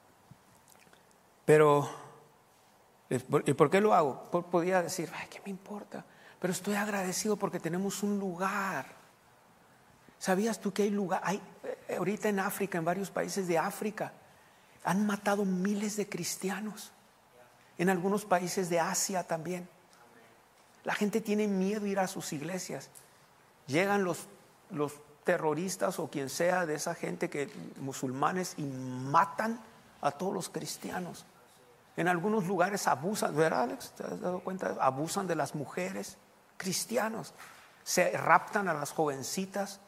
Pero, ¿y por qué lo hago? Podría decir, ay, ¿qué me importa? Pero estoy agradecido porque tenemos un lugar. ¿Sabías tú que hay lugar? Hay, ahorita en África, en varios países de África, han matado miles de cristianos. En algunos países de Asia también. La gente tiene miedo de ir a sus iglesias. Llegan los, los terroristas o quien sea de esa gente que musulmanes y matan a todos los cristianos. En algunos lugares abusan, ¿verdad, Alex? ¿Te has dado cuenta? Abusan de las mujeres cristianos. Se raptan a las jovencitas.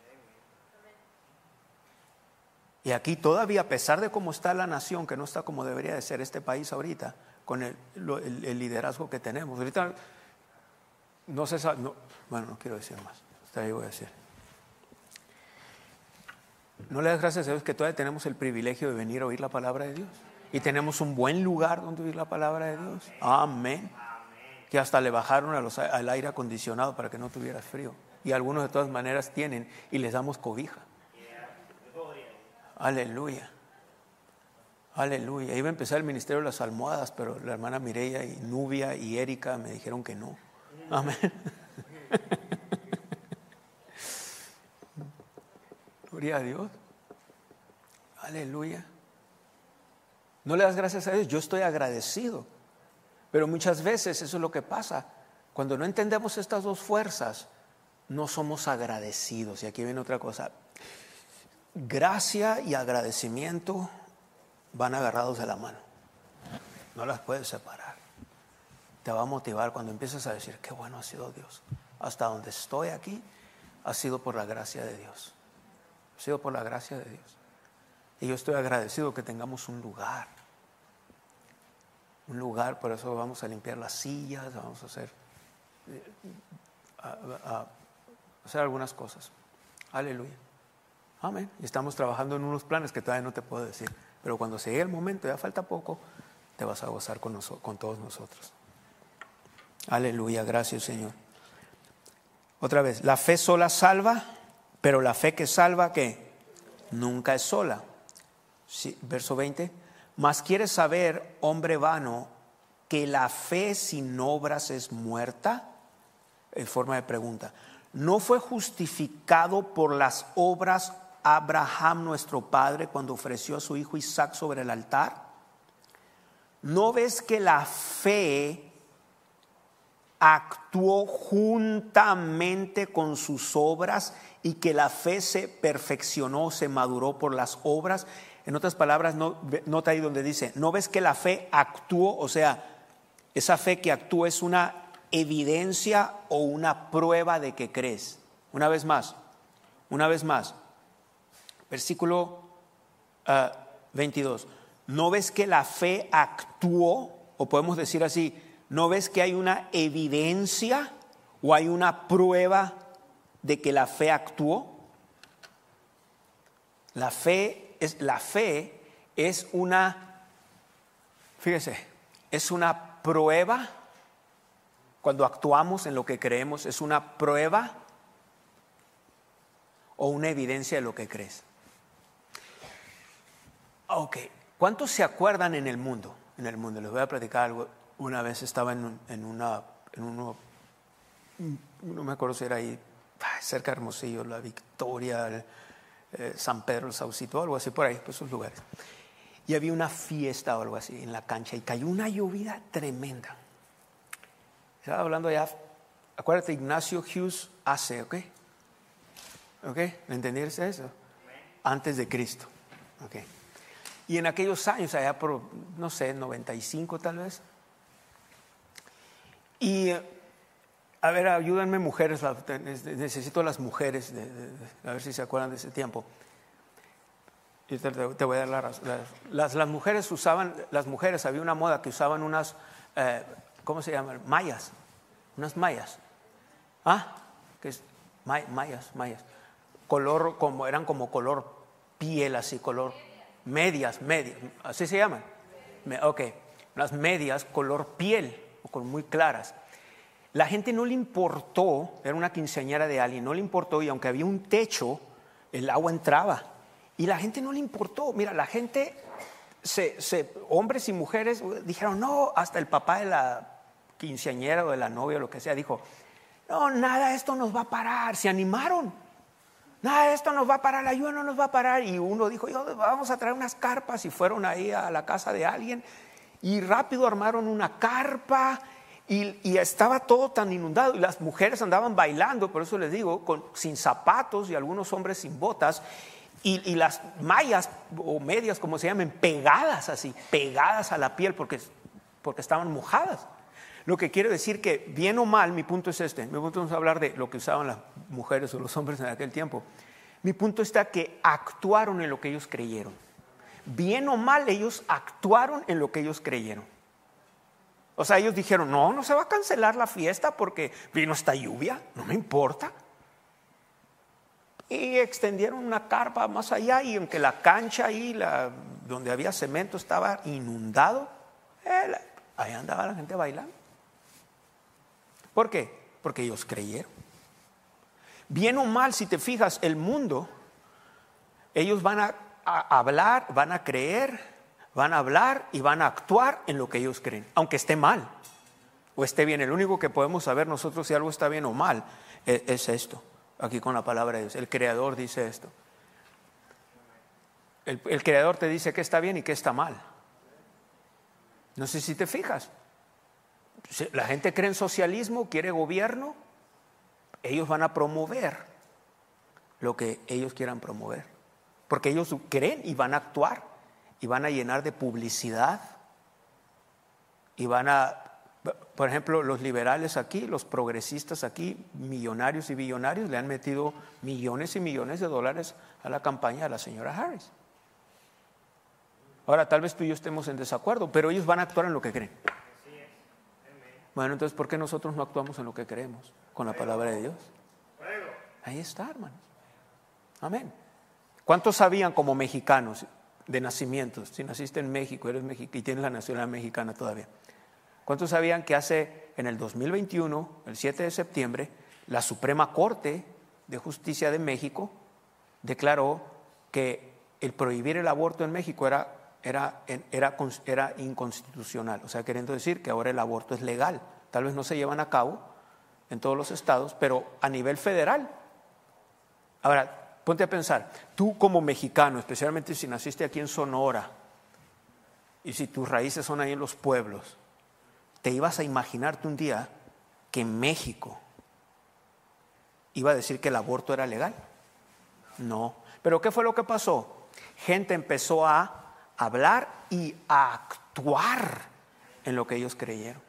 Y aquí todavía, a pesar de cómo está la nación, que no está como debería de ser este país ahorita, con el, el, el liderazgo que tenemos. Ahorita no se sabe, no, bueno, no quiero decir más. Hasta ahí voy a decir. ¿No le das gracias a Dios que todavía tenemos el privilegio de venir a oír la palabra de Dios? Y tenemos un buen lugar donde oír la palabra de Dios. Amén. Que hasta le bajaron a los, al aire acondicionado para que no tuvieras frío. Y algunos de todas maneras tienen y les damos cobija. Aleluya. Aleluya. Iba a empezar el ministerio de las almohadas, pero la hermana Mireya y Nubia y Erika me dijeron que no. Amén. Gloria a Dios. Aleluya. No le das gracias a Dios. Yo estoy agradecido. Pero muchas veces eso es lo que pasa. Cuando no entendemos estas dos fuerzas, no somos agradecidos. Y aquí viene otra cosa. Gracia y agradecimiento van agarrados de la mano. No las puedes separar. Te va a motivar cuando empieces a decir, qué bueno ha sido Dios. Hasta donde estoy aquí, ha sido por la gracia de Dios. Ha sido por la gracia de Dios. Y yo estoy agradecido que tengamos un lugar. Un lugar, por eso vamos a limpiar las sillas, vamos a hacer, a, a, a hacer algunas cosas. Aleluya. Amén. Y estamos trabajando en unos planes que todavía no te puedo decir. Pero cuando se llegue el momento, ya falta poco, te vas a gozar con, noso- con todos nosotros. Aleluya. Gracias, Señor. Otra vez, la fe sola salva, pero la fe que salva, ¿qué? Nunca es sola. Sí, verso veinte. Mas quieres saber, hombre vano, que la fe sin obras es muerta. En forma de pregunta. ¿No fue justificado por las obras Abraham nuestro padre cuando ofreció a su hijo Isaac sobre el altar? ¿No ves que la fe actuó juntamente con sus obras y que la fe se perfeccionó, se maduró por las obras? En otras palabras, no, nota ahí donde dice, ¿no ves que la fe actuó? O sea, esa fe que actúa es una evidencia o una prueba de que crees. Una vez más, una vez más, versículo uh, veintidós. ¿No ves que la fe actuó? O podemos decir así, ¿no ves que hay una evidencia o hay una prueba de que la fe actuó? La fe es, la fe es una, fíjese, es una prueba. Cuando actuamos en lo que creemos, ¿es una prueba o una evidencia de lo que crees? Ok, ¿cuántos se acuerdan en el mundo? En el mundo, les voy a platicar algo. Una vez estaba en, un, en una, en uno, no me acuerdo si era ahí, cerca de Hermosillo, La Victoria, el, eh, San Pedro, el Saucito, algo así, por ahí, por esos lugares. Y había una fiesta o algo así en la cancha y cayó una llovida tremenda. Estaba hablando ya, acuérdate, Ignacio Hughes hace, ¿ok? ¿Ok? ¿Me entendiste eso? Antes de Cristo, ¿ok? Y en aquellos años, allá por, no sé, noventa y cinco tal vez. Y, a ver, ayúdenme mujeres, necesito las mujeres, de, de, de, a ver si se acuerdan de ese tiempo. Yo te, te voy a dar la razón. Las, las mujeres usaban, las mujeres, había una moda que usaban unas, eh, ¿cómo se llaman? Mallas, unas mallas. ¿Ah? ¿Qué es? Mallas, mallas. Color, como, eran como color piel, así, color, medias, medias, así se llaman. Ok, las medias color piel, muy claras. La gente no le importó, era una quinceañera de alguien, no le importó, y aunque había un techo, el agua entraba. Y la gente no le importó. Mira, la gente, se, se, hombres y mujeres, dijeron, no, hasta el papá de la quinceañera o de la novia o lo que sea, dijo, no, nada, esto nos va a parar. Se animaron. Nada, esto nos va a parar, la lluvia no nos va a parar. Y uno dijo, yo, vamos a traer unas carpas, y fueron ahí a la casa de alguien y rápido armaron una carpa y, y estaba todo tan inundado y las mujeres andaban bailando, por eso les digo, con, sin zapatos y algunos hombres sin botas y, y las mallas o medias, como se llaman, pegadas así, pegadas a la piel porque, porque estaban mojadas. Lo que quiere decir que, bien o mal, mi punto es este, mi punto es hablar de lo que usaban las mujeres o los hombres en aquel tiempo. Mi punto está que actuaron en lo que ellos creyeron. Bien o mal, ellos actuaron en lo que ellos creyeron. O sea, ellos dijeron, no, no se va a cancelar la fiesta porque vino esta lluvia, no me importa. Y extendieron una carpa más allá, y aunque la cancha ahí, la, donde había cemento, estaba inundado, eh, ahí andaba la gente bailando. ¿Por qué? Porque ellos creyeron. Bien o mal, si te fijas, el mundo, ellos van a, a hablar, van a creer, van a hablar y van a actuar en lo que ellos creen, aunque esté mal o esté bien. El único que podemos saber nosotros si algo está bien o mal es, es esto, aquí con la palabra de Dios. El Creador dice esto. El, el Creador te dice qué está bien y qué está mal. No sé si te fijas. La gente cree en socialismo, quiere gobierno, ellos van a promover lo que ellos quieran promover, porque ellos creen y van a actuar y van a llenar de publicidad y van a, por ejemplo, los liberales aquí, los progresistas aquí, millonarios y billonarios, le han metido millones y millones de dólares a la campaña de la señora Harris. Ahora, tal vez tú y yo estemos en desacuerdo, pero ellos van a actuar en lo que creen. Bueno, entonces, ¿por qué nosotros no actuamos en lo que creemos? Con la palabra de Dios. Ahí está, hermanos. Amén. ¿Cuántos sabían como mexicanos de nacimiento? Si naciste en México, eres mexicano y tienes la nacionalidad mexicana todavía. ¿Cuántos sabían que hace en el dos mil veintiuno, el siete de septiembre, la Suprema Corte de Justicia de México declaró que el prohibir el aborto en México era Era, era, era inconstitucional? O sea, queriendo decir que ahora el aborto es legal. Tal vez no se llevan a cabo en todos los estados, pero a nivel federal. Ahora, ponte a pensar, tú como mexicano, especialmente si naciste aquí en Sonora y si tus raíces son ahí en los pueblos, ¿te ibas a imaginarte un día que México iba a decir que el aborto era legal? No. ¿Pero qué fue lo que pasó? Gente empezó a hablar y a actuar en lo que ellos creyeron.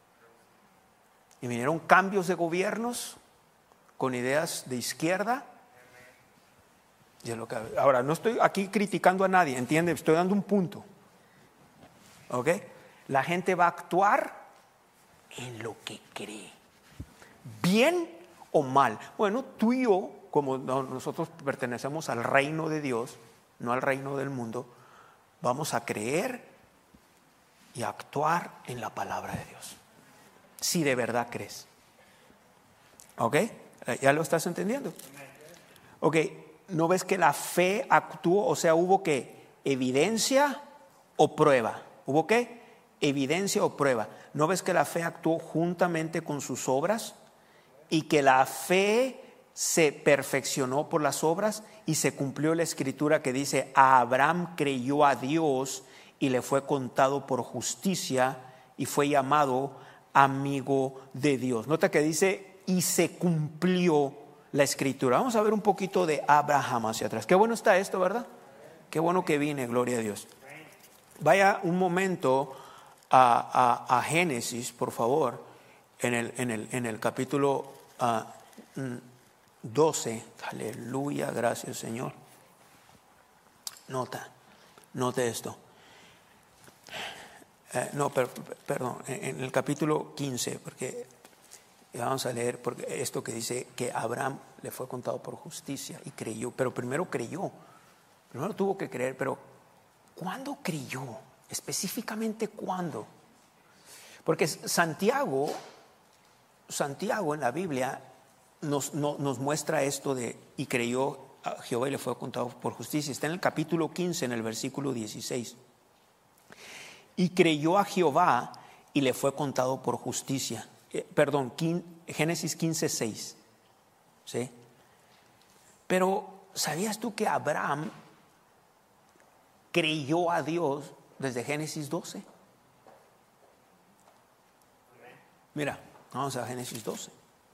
Y vinieron cambios de gobiernos con ideas de izquierda. Y es lo que, ahora, no estoy aquí criticando a nadie, ¿entiende? Estoy dando un punto. ¿Ok? La gente va a actuar en lo que cree. ¿Bien o mal? Bueno, tú y yo, como nosotros pertenecemos al reino de Dios, no al reino del mundo, vamos a creer y a actuar en la palabra de Dios, si de verdad crees. ¿Ok? ¿Ya lo estás entendiendo? Ok, ¿no ves que la fe actuó? O sea, ¿hubo qué? ¿Evidencia o prueba? ¿Hubo qué? Evidencia o prueba. ¿No ves que la fe actuó juntamente con sus obras? Y que la fe se perfeccionó por las obras y se cumplió la escritura que dice: a Abraham creyó a Dios y le fue contado por justicia y fue llamado amigo de Dios. Nota que dice y se cumplió la escritura. Vamos a ver un poquito de Abraham hacia atrás. Qué bueno está esto, ¿verdad? Qué bueno que vine, gloria a Dios. Vaya un momento a, a, a Génesis, por favor, en el, en el, en el capítulo uh, doce, aleluya, gracias Señor. Nota, note esto. Eh, no, per, per, perdón, en el capítulo quince, porque vamos a leer porque esto que dice que Abraham le fue contado por justicia y creyó, pero primero creyó, primero tuvo que creer, pero ¿cuándo creyó? Específicamente ¿cuándo? Porque Santiago, Santiago en la Biblia Nos, no, nos muestra esto de y creyó a Jehová y le fue contado por justicia. Está en el capítulo quince, en el versículo dieciséis. Y creyó a Jehová y le fue contado por justicia. Eh, perdón, quin, Génesis quince, seis. ¿Sí? Pero ¿sabías tú que Abraham creyó a Dios desde Génesis doce? Mira, vamos a Génesis doce.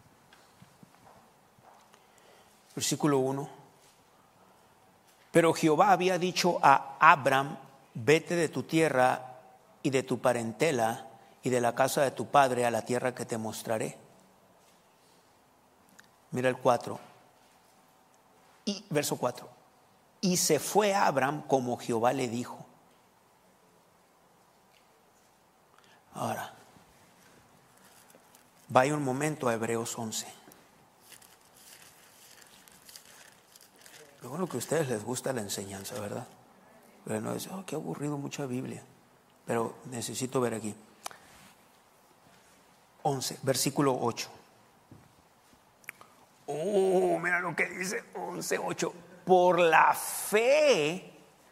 Versículo uno. Pero Jehová había dicho a Abraham: vete de tu tierra y de tu parentela y de la casa de tu padre a la tierra que te mostraré. Mira el cuatro. Y verso cuatro. Y se fue Abraham como Jehová le dijo. Ahora, vaya un momento a Hebreos once. Lo bueno que a ustedes les gusta la enseñanza, ¿verdad? Pero no es, oh, qué aburrido, mucha Biblia. Pero necesito ver aquí. once, versículo ocho. Oh, mira lo que dice once, ocho. Por la fe,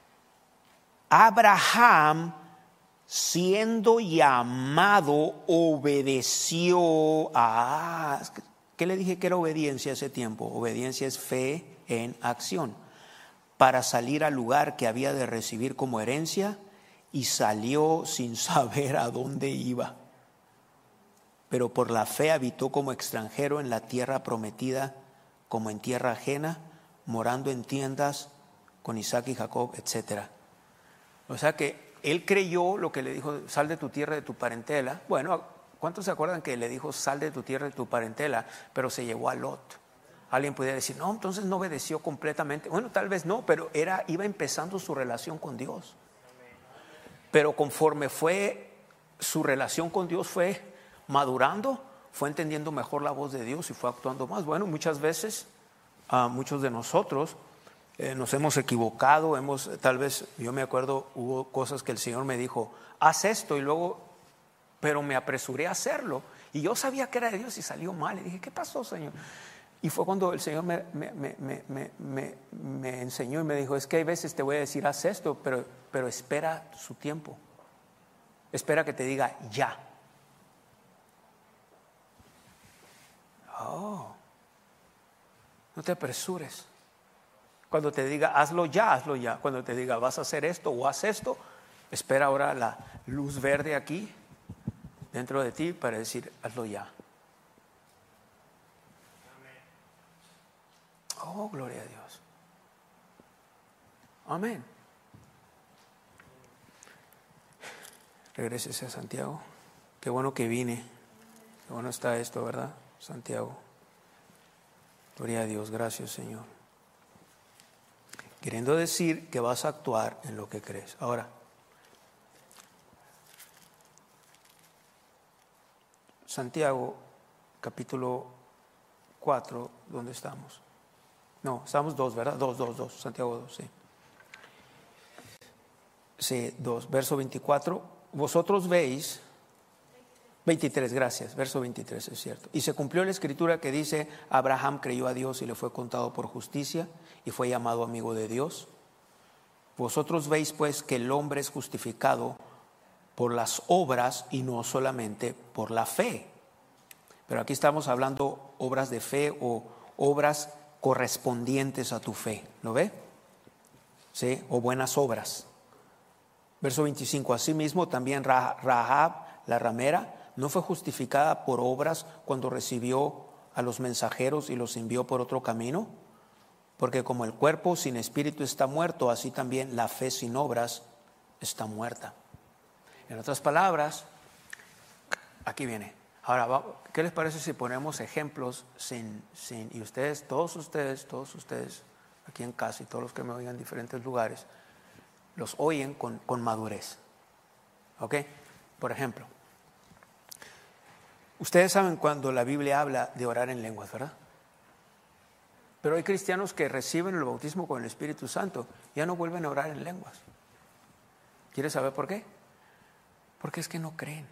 Abraham, siendo llamado, obedeció a... ¿Qué le dije que era obediencia ese tiempo? Obediencia es fe en acción. Para salir al lugar que había de recibir como herencia, y salió sin saber a dónde iba. Pero por la fe habitó como extranjero en la tierra prometida, como en tierra ajena, morando en tiendas con Isaac y Jacob, etcétera. O sea que él creyó lo que le dijo, sal de tu tierra, de tu parentela. Bueno, ¿cuántos se acuerdan que le dijo, sal de tu tierra, de tu parentela? Pero se llevó a Lot. Alguien pudiera decir, no, entonces no obedeció completamente. Bueno, tal vez no, pero era, iba empezando su relación con Dios. Pero conforme fue, su relación con Dios fue madurando, fue entendiendo mejor la voz de Dios y fue actuando más. Bueno, muchas veces, uh, muchos de nosotros eh, nos hemos equivocado, hemos, tal vez, yo me acuerdo, hubo cosas que el Señor me dijo, haz esto, y luego, pero me apresuré a hacerlo. Y yo sabía que era de Dios y salió mal. Y dije, ¿qué pasó, Señor? Y fue cuando el Señor me, me, me, me, me, me enseñó y me dijo, es que hay veces te voy a decir, haz esto, pero, pero espera su tiempo. Espera que te diga ya. Oh, no te apresures. Cuando te diga, hazlo ya, hazlo ya. Cuando te diga, vas a hacer esto o haz esto, espera ahora la luz verde aquí, dentro de ti, para decir, hazlo ya. Oh, gloria a Dios. Amén. Regrésese a Santiago. Qué bueno que vine. Qué bueno está esto, ¿verdad? Santiago. Gloria a Dios. Gracias, Señor. Queriendo decir que vas a actuar en lo que crees. Ahora, Santiago, capítulo cuatro, ¿dónde estamos? No, estamos dos, ¿verdad? Dos, dos, dos. Santiago dos, sí. Sí, dos. Verso veinticuatro. Vosotros veis, veintitrés, gracias. Verso veintitrés, es cierto. Y se cumplió la escritura que dice, Abraham creyó a Dios y le fue contado por justicia y fue llamado amigo de Dios. Vosotros veis pues que el hombre es justificado por las obras y no solamente por la fe. Pero aquí estamos hablando obras de fe o obras correspondientes a tu fe, ¿lo ve? ¿Sí? O buenas obras. Verso veinticinco, asimismo también Rahab, la ramera, no fue justificada por obras cuando recibió a los mensajeros y los envió por otro camino, porque como el cuerpo sin espíritu está muerto, así también la fe sin obras está muerta. En otras palabras, aquí viene. Ahora, ¿qué les parece si ponemos ejemplos sin, sin, y ustedes, todos ustedes, todos ustedes, aquí en casa y todos los que me oigan en diferentes lugares, los oyen con, con madurez? ¿Ok? Por ejemplo, ustedes saben cuando la Biblia habla de orar en lenguas, ¿verdad? Pero hay cristianos que reciben el bautismo con el Espíritu Santo, ya no vuelven a orar en lenguas. ¿Quieres saber por qué? Porque es que no creen.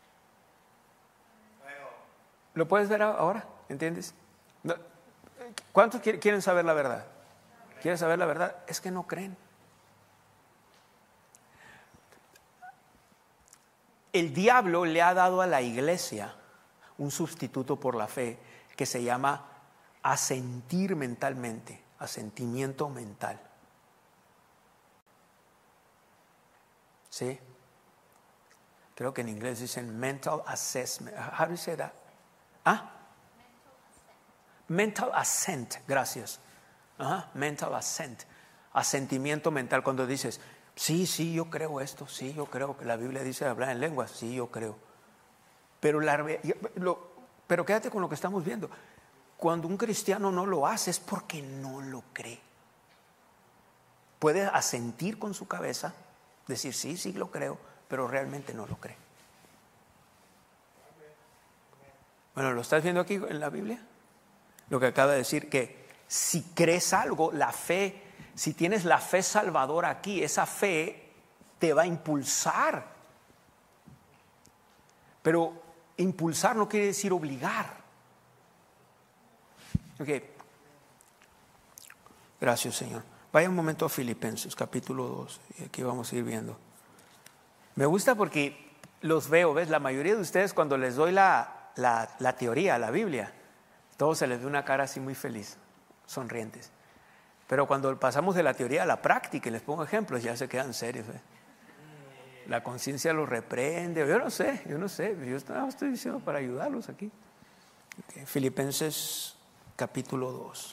¿Lo puedes ver ahora? ¿Entiendes? ¿Cuántos quieren saber la verdad? ¿Quieren saber la verdad? Es que no creen. El diablo le ha dado a la iglesia un sustituto por la fe que se llama asentir mentalmente, asentimiento mental. ¿Sí? Creo que en inglés dicen mental assessment. How do you say that? ¿Ah? Mental assent, gracias. Ajá, mental assent. Asentimiento mental, cuando dices, sí, sí, yo creo esto, sí, yo creo que la Biblia dice hablar en lenguas, sí, yo creo. Pero, la, lo, pero quédate con lo que estamos viendo. Cuando un cristiano no lo hace es porque no lo cree. Puede asentir con su cabeza, decir, sí, sí lo creo, pero realmente no lo cree. Bueno, ¿lo estás viendo aquí en la Biblia? Lo que acaba de decir, que si crees algo, la fe, si tienes la fe salvadora aquí, esa fe te va a impulsar. Pero impulsar no quiere decir obligar. Ok. Gracias, Señor. Vaya un momento a Filipenses, capítulo dos. Y aquí vamos a ir viendo. Me gusta porque los veo, ¿ves? La mayoría de ustedes cuando les doy la, la, la teoría, la Biblia, todos se les ve una cara así muy feliz, sonrientes. Pero cuando pasamos de la teoría a la práctica y les pongo ejemplos, ya se quedan serios, ¿ves? La conciencia los reprende. Yo no sé, yo no sé. Yo estoy diciendo para ayudarlos aquí. Okay. Filipenses capítulo dos.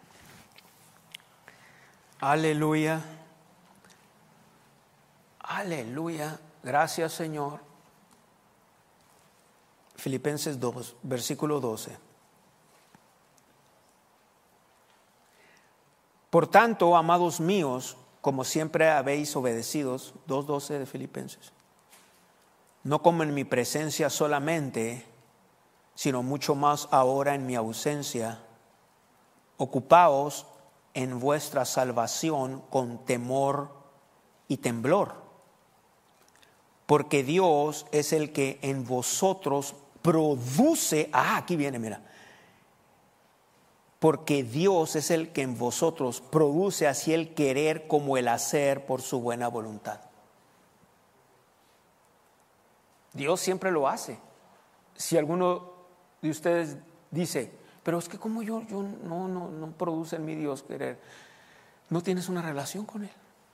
Aleluya. Aleluya. Gracias, Señor. Filipenses dos, versículo doce. Por tanto, amados míos, como siempre habéis obedecido, dos doce de Filipenses, no como en mi presencia solamente, sino mucho más ahora en mi ausencia, ocupaos en vuestra salvación con temor y temblor, porque Dios es el que en vosotros produce, ah, aquí viene, mira, porque Dios es el que en vosotros produce así el querer como el hacer por su buena voluntad. Dios siempre lo hace. Si alguno de ustedes dice, pero es que como yo, yo no, no, no produce en mi Dios querer, no tienes una relación con Él.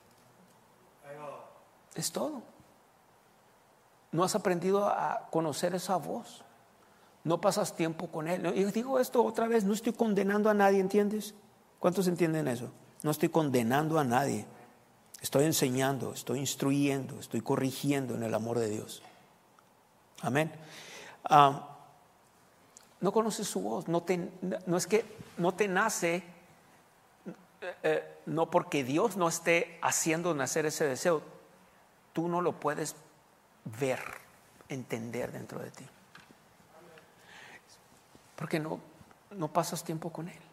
Es todo. No has aprendido a conocer esa voz. No pasas tiempo con Él. Y digo esto otra vez, no estoy condenando a nadie, ¿entiendes? ¿Cuántos entienden eso? No estoy condenando a nadie. Estoy enseñando, estoy instruyendo, estoy corrigiendo en el amor de Dios. Amén. Um, no conoces su voz, no, te, no es que no te nace, eh, no porque Dios no esté haciendo nacer ese deseo, tú no lo puedes ver, entender dentro de ti. Porque no, no pasas tiempo con Él.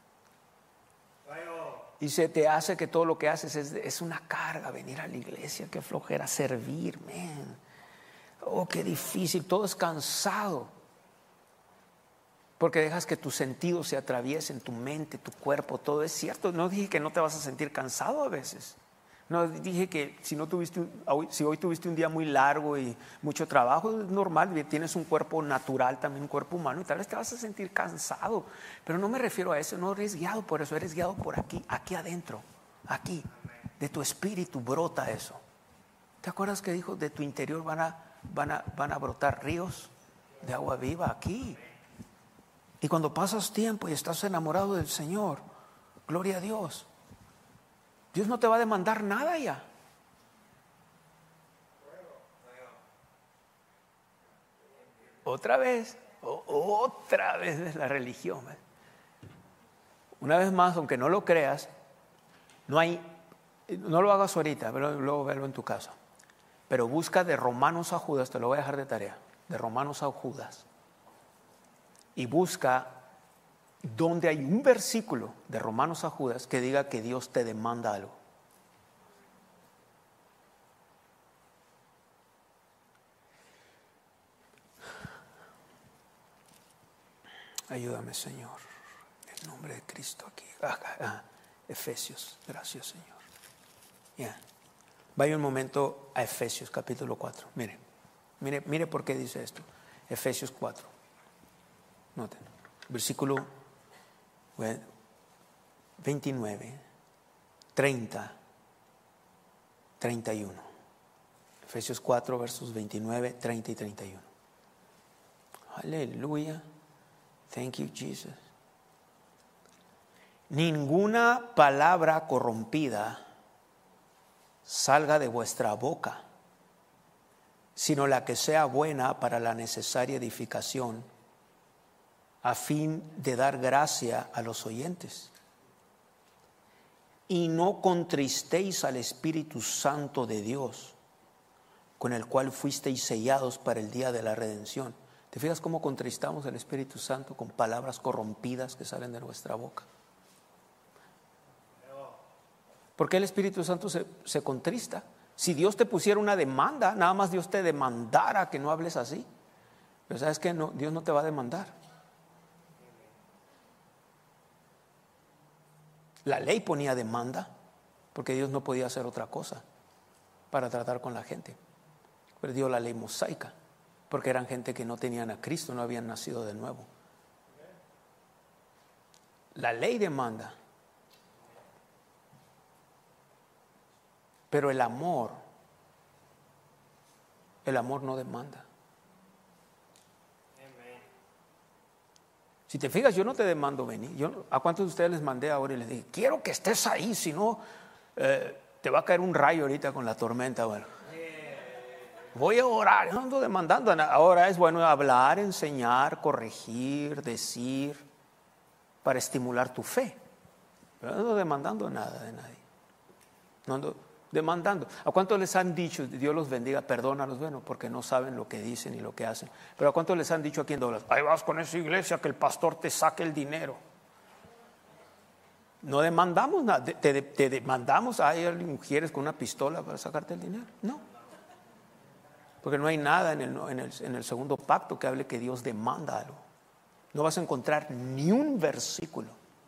Y se te hace que todo lo que haces es, es una carga, venir a la iglesia, qué flojera, servir, man. Oh, qué difícil, todo es cansado. Porque dejas que tus sentidos se atraviesen, tu mente, tu cuerpo, todo es cierto. No dije que no te vas a sentir cansado a veces. No dije que si, no tuviste, si hoy tuviste un día muy largo y mucho trabajo, es normal, tienes un cuerpo natural, también un cuerpo humano, y tal vez te vas a sentir cansado. Pero no me refiero a eso, no eres guiado por eso, eres guiado por aquí, aquí adentro, aquí. De tu espíritu brota eso. ¿Te acuerdas que dijo, de tu interior van a, van a, van a brotar ríos de agua viva aquí? Y cuando pasas tiempo y estás enamorado del Señor, gloria a Dios, Dios no te va a demandar nada ya. Otra vez, otra vez es la religión. Una vez más, aunque no lo creas, no hay, no lo hagas ahorita, pero luego velo en tu casa. Pero busca de Romanos a Judas, te lo voy a dejar de tarea, de Romanos a Judas. Y busca donde hay un versículo de Romanos a Judas que diga que Dios te demanda algo. Ayúdame, Señor, en el nombre de Cristo aquí. Ah, ah, Efesios, gracias, Señor. Ya. Yeah. Vaya un momento a Efesios capítulo cuatro. Mire, mire, mire por qué dice esto. Efesios cuatro. Noten, versículo veintinueve, treinta, treinta y uno. Efesios cuatro, versos veintinueve, treinta y treinta y uno. Aleluya. Thank you, Jesus. Ninguna palabra corrompida salga de vuestra boca, sino la que sea buena para la necesaria edificación, a fin de dar gracia a los oyentes. Y no contristéis al Espíritu Santo de Dios, con el cual fuisteis sellados para el día de la redención. ¿Te fijas cómo contristamos al Espíritu Santo con palabras corrompidas que salen de nuestra boca? ¿Por qué el Espíritu Santo se, se contrista? Si Dios te pusiera una demanda, nada más Dios te demandara que no hables así. Pero ¿sabes qué? No, Dios no te va a demandar. La ley ponía demanda porque Dios no podía hacer otra cosa para tratar con la gente. Pero dio la ley mosaica porque eran gente que no tenían a Cristo, no habían nacido de nuevo. La ley demanda. Pero el amor, el amor no demanda. Si te fijas, yo no te demando venir. Yo, ¿a cuántos de ustedes les mandé ahora y les dije, quiero que estés ahí, si no, eh, te va a caer un rayo ahorita con la tormenta? Bueno, voy a orar, no ando demandando. Ahora es bueno hablar, enseñar, corregir, decir, para estimular tu fe. Pero no ando demandando nada de nadie. No ando demandando. ¿A cuántos les han dicho, Dios los bendiga, perdónalos? Bueno, porque no saben lo que dicen y lo que hacen. Pero ¿a cuántos les han dicho aquí en Douglas, ahí vas con esa iglesia que el pastor te saque el dinero? No demandamos nada. Te, te, te demandamos, hay mujeres con una pistola para sacarte el dinero. No. Porque no hay nada en el, en el, en el segundo pacto que hable que Dios demanda algo. No vas a encontrar ni un versículo.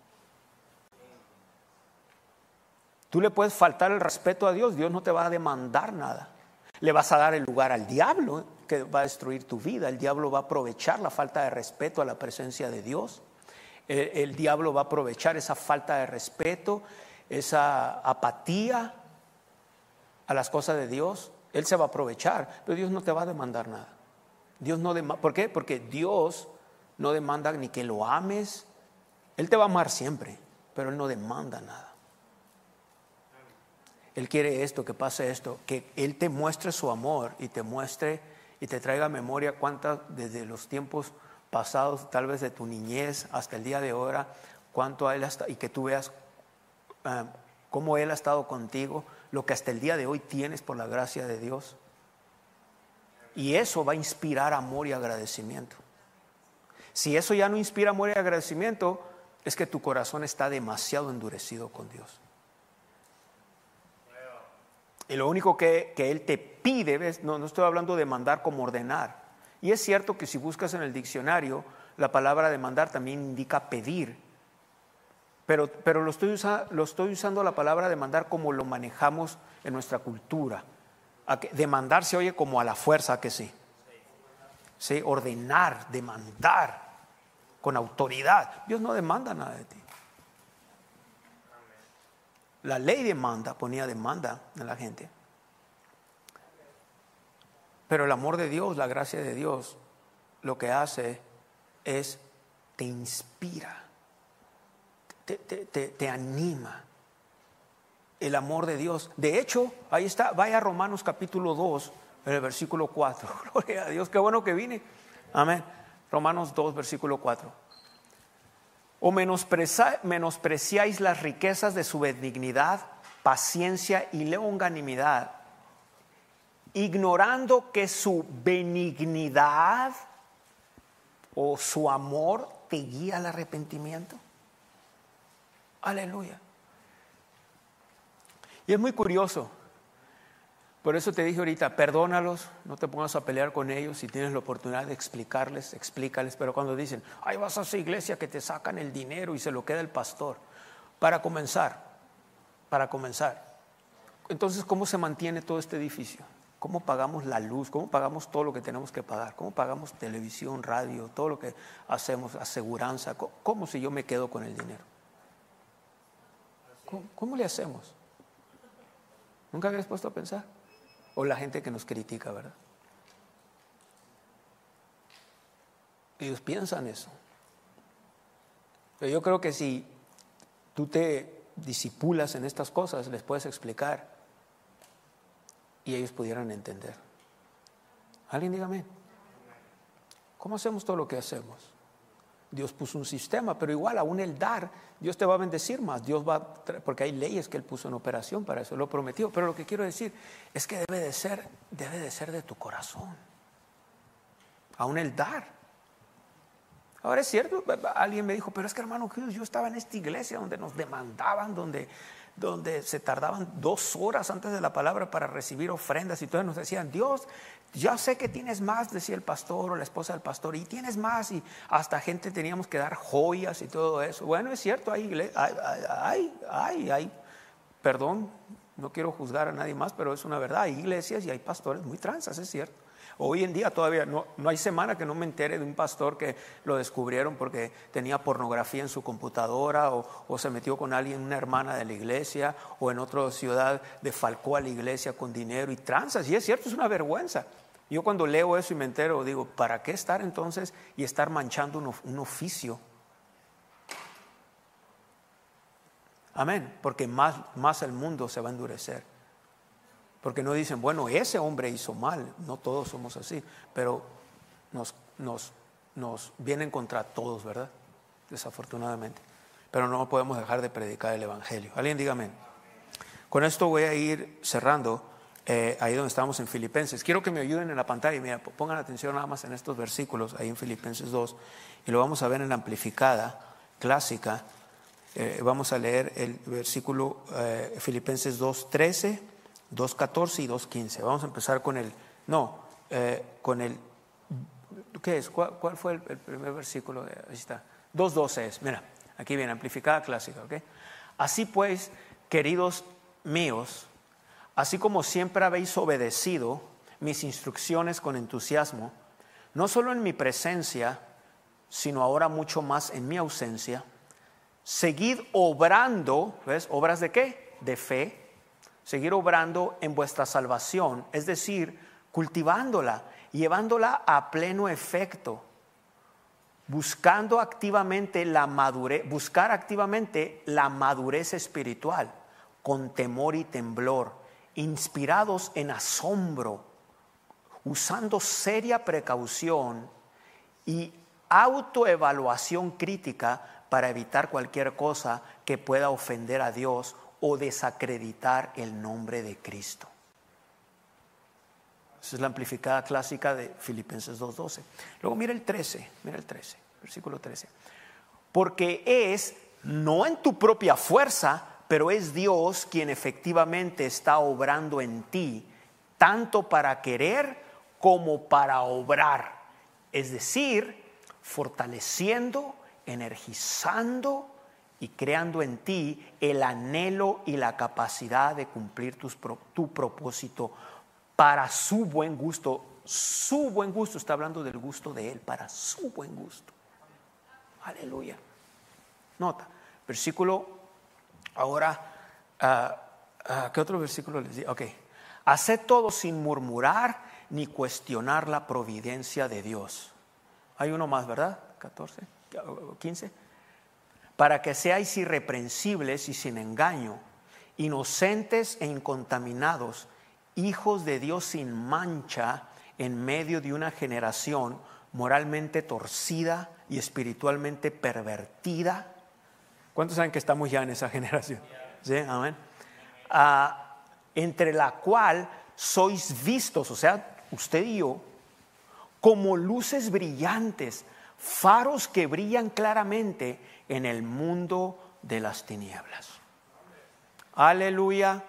Tú le puedes faltar el respeto a Dios, Dios no te va a demandar nada. Le vas a dar el lugar al diablo que va a destruir tu vida. El diablo va a aprovechar la falta de respeto a la presencia de Dios. El, el diablo va a aprovechar esa falta de respeto, esa apatía a las cosas de Dios. Él se va a aprovechar, pero Dios no te va a demandar nada. Dios no demanda. ¿Por qué? Porque Dios no demanda ni que lo ames. Él te va a amar siempre, pero Él no demanda nada. Él quiere esto, que pase esto, que Él te muestre su amor y te muestre y te traiga a memoria cuántas desde los tiempos pasados, tal vez de tu niñez hasta el día de ahora, cuánto a Él hasta, y que tú veas uh, cómo Él ha estado contigo, lo que hasta el día de hoy tienes por la gracia de Dios. Y eso va a inspirar amor y agradecimiento. Si eso ya no inspira amor y agradecimiento, es que tu corazón está demasiado endurecido con Dios. Y lo único que, que Él te pide, ¿ves? No, no estoy hablando de mandar como ordenar. Y es cierto que si buscas en el diccionario, la palabra demandar también indica pedir. Pero, pero lo, estoy usa, lo estoy usando la palabra demandar como lo manejamos en nuestra cultura. A que, demandar se oye como a la fuerza, ¿a que sí? Sí, ordenar, demandar, con autoridad. Dios no demanda nada de ti. La ley demanda, ponía demanda en la gente. Pero el amor de Dios, la gracia de Dios, lo que hace es te inspira, te, te, te, te anima. El amor de Dios. De hecho, ahí está, vaya a Romanos capítulo dos, en el versículo cuatro. Gloria a Dios, qué bueno que vine. Amén. Romanos dos, versículo cuatro. ¿O menospreciáis las riquezas de su benignidad, paciencia y longanimidad, ignorando que su benignidad o su amor te guía al arrepentimiento? Aleluya. Y es muy curioso. Por eso te dije ahorita, perdónalos, no te pongas a pelear con ellos. Si tienes la oportunidad de explicarles, explícales. Pero cuando dicen, ay, vas a esa iglesia que te sacan el dinero y se lo queda el pastor. Para comenzar, para comenzar. Entonces, ¿cómo se mantiene todo este edificio? ¿Cómo pagamos la luz? ¿Cómo pagamos todo lo que tenemos que pagar? ¿Cómo pagamos televisión, radio, todo lo que hacemos, aseguranza? ¿Cómo, cómo si yo me quedo con el dinero? ¿Cómo, cómo le hacemos? ¿Nunca habías puesto a pensar? O la gente que nos critica, ¿verdad? Ellos piensan eso. Pero yo creo que si tú te disipulas en estas cosas, les puedes explicar y ellos pudieran entender. ¿Alguien dígame? ¿Cómo hacemos todo lo que hacemos? Dios puso un sistema, pero igual aún el dar, Dios te va a bendecir más. Dios va a tra- porque hay leyes que Él puso en operación para eso, lo prometió. Pero lo que quiero decir es que debe de ser, debe de ser de tu corazón. Aún el dar. Ahora es cierto, alguien me dijo, pero es que hermano Hughes, yo estaba en esta iglesia donde nos demandaban, donde donde se tardaban dos horas antes de la palabra para recibir ofrendas, y todos nos decían: Dios, ya sé que tienes más, decía el pastor o la esposa del pastor, y tienes más, y hasta gente teníamos que dar joyas y todo eso. Bueno, es cierto, hay, hay, hay, hay, hay perdón, no quiero juzgar a nadie más, pero es una verdad, hay iglesias y hay pastores muy tranzas, es cierto. Hoy en día todavía no, no hay semana que no me entere de un pastor que lo descubrieron porque tenía pornografía en su computadora, o, o se metió con alguien, una hermana de la iglesia, o en otra ciudad defalcó a la iglesia con dinero y tranzas. Y es cierto, es una vergüenza. Yo cuando leo eso y me entero, digo: ¿para qué estar entonces y estar manchando un, un oficio? Amén, porque más, más el mundo se va a endurecer. Porque no dicen: bueno, ese hombre hizo mal. No todos somos así, pero nos, nos, nos vienen contra todos, ¿verdad? Desafortunadamente. Pero no podemos dejar de predicar el evangelio. Alguien diga amén. Con esto voy a ir cerrando, eh, ahí donde estamos en Filipenses. Quiero que me ayuden en la pantalla. Mira, pongan atención nada más en estos versículos, ahí en Filipenses dos, y lo vamos a ver en la amplificada clásica. Eh, vamos a leer el versículo eh, Filipenses dos trece, dos catorce y dos quince. Vamos a empezar con el, no, eh, con el, ¿qué es? ¿Cuál, cuál fue el, el primer versículo? Ahí está, dos doce es, mira, aquí viene, amplificada clásica, ¿ok? Así pues, queridos míos, así como siempre habéis obedecido mis instrucciones con entusiasmo, no solo en mi presencia, sino ahora mucho más en mi ausencia, seguid obrando, ¿ves? ¿Obras de qué? De fe. Seguir obrando en vuestra salvación, es decir, cultivándola, llevándola a pleno efecto, buscando activamente la madurez, buscar activamente la madurez espiritual, con temor y temblor, inspirados en asombro, usando seria precaución y autoevaluación crítica para evitar cualquier cosa que pueda ofender a Dios o desacreditar el nombre de Cristo. Esa es la amplificada clásica de Filipenses dos doce. Luego mira el trece, mira el trece, versículo trece. Porque es no en tu propia fuerza, pero es Dios quien efectivamente está obrando en ti, tanto para querer como para obrar. Es decir, fortaleciendo, energizando y creando en ti el anhelo y la capacidad de cumplir tus, tu propósito para su buen gusto. Su buen gusto, está hablando del gusto de Él, para su buen gusto. Aleluya. Nota, versículo, ahora, uh, uh, ¿qué otro versículo les digo? Ok, haced todo sin murmurar ni cuestionar la providencia de Dios. Hay uno más, ¿verdad? catorce, quince. Para que seáis irreprensibles y sin engaño, inocentes e incontaminados, hijos de Dios sin mancha, en medio de una generación moralmente torcida y espiritualmente pervertida. ¿Cuántos saben que estamos ya en esa generación? ¿Sí? Amén. Uh, entre la cual sois vistos, o sea, usted y yo, como luces brillantes, faros que brillan claramente en el mundo de las tinieblas. Aleluya,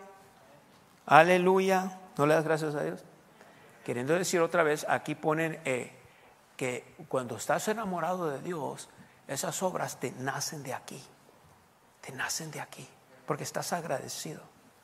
aleluya. ¿No le das gracias a Dios? Queriendo decir otra vez, aquí ponen eh, que cuando estás enamorado de Dios, esas obras te nacen de aquí, te nacen de aquí, porque estás agradecido,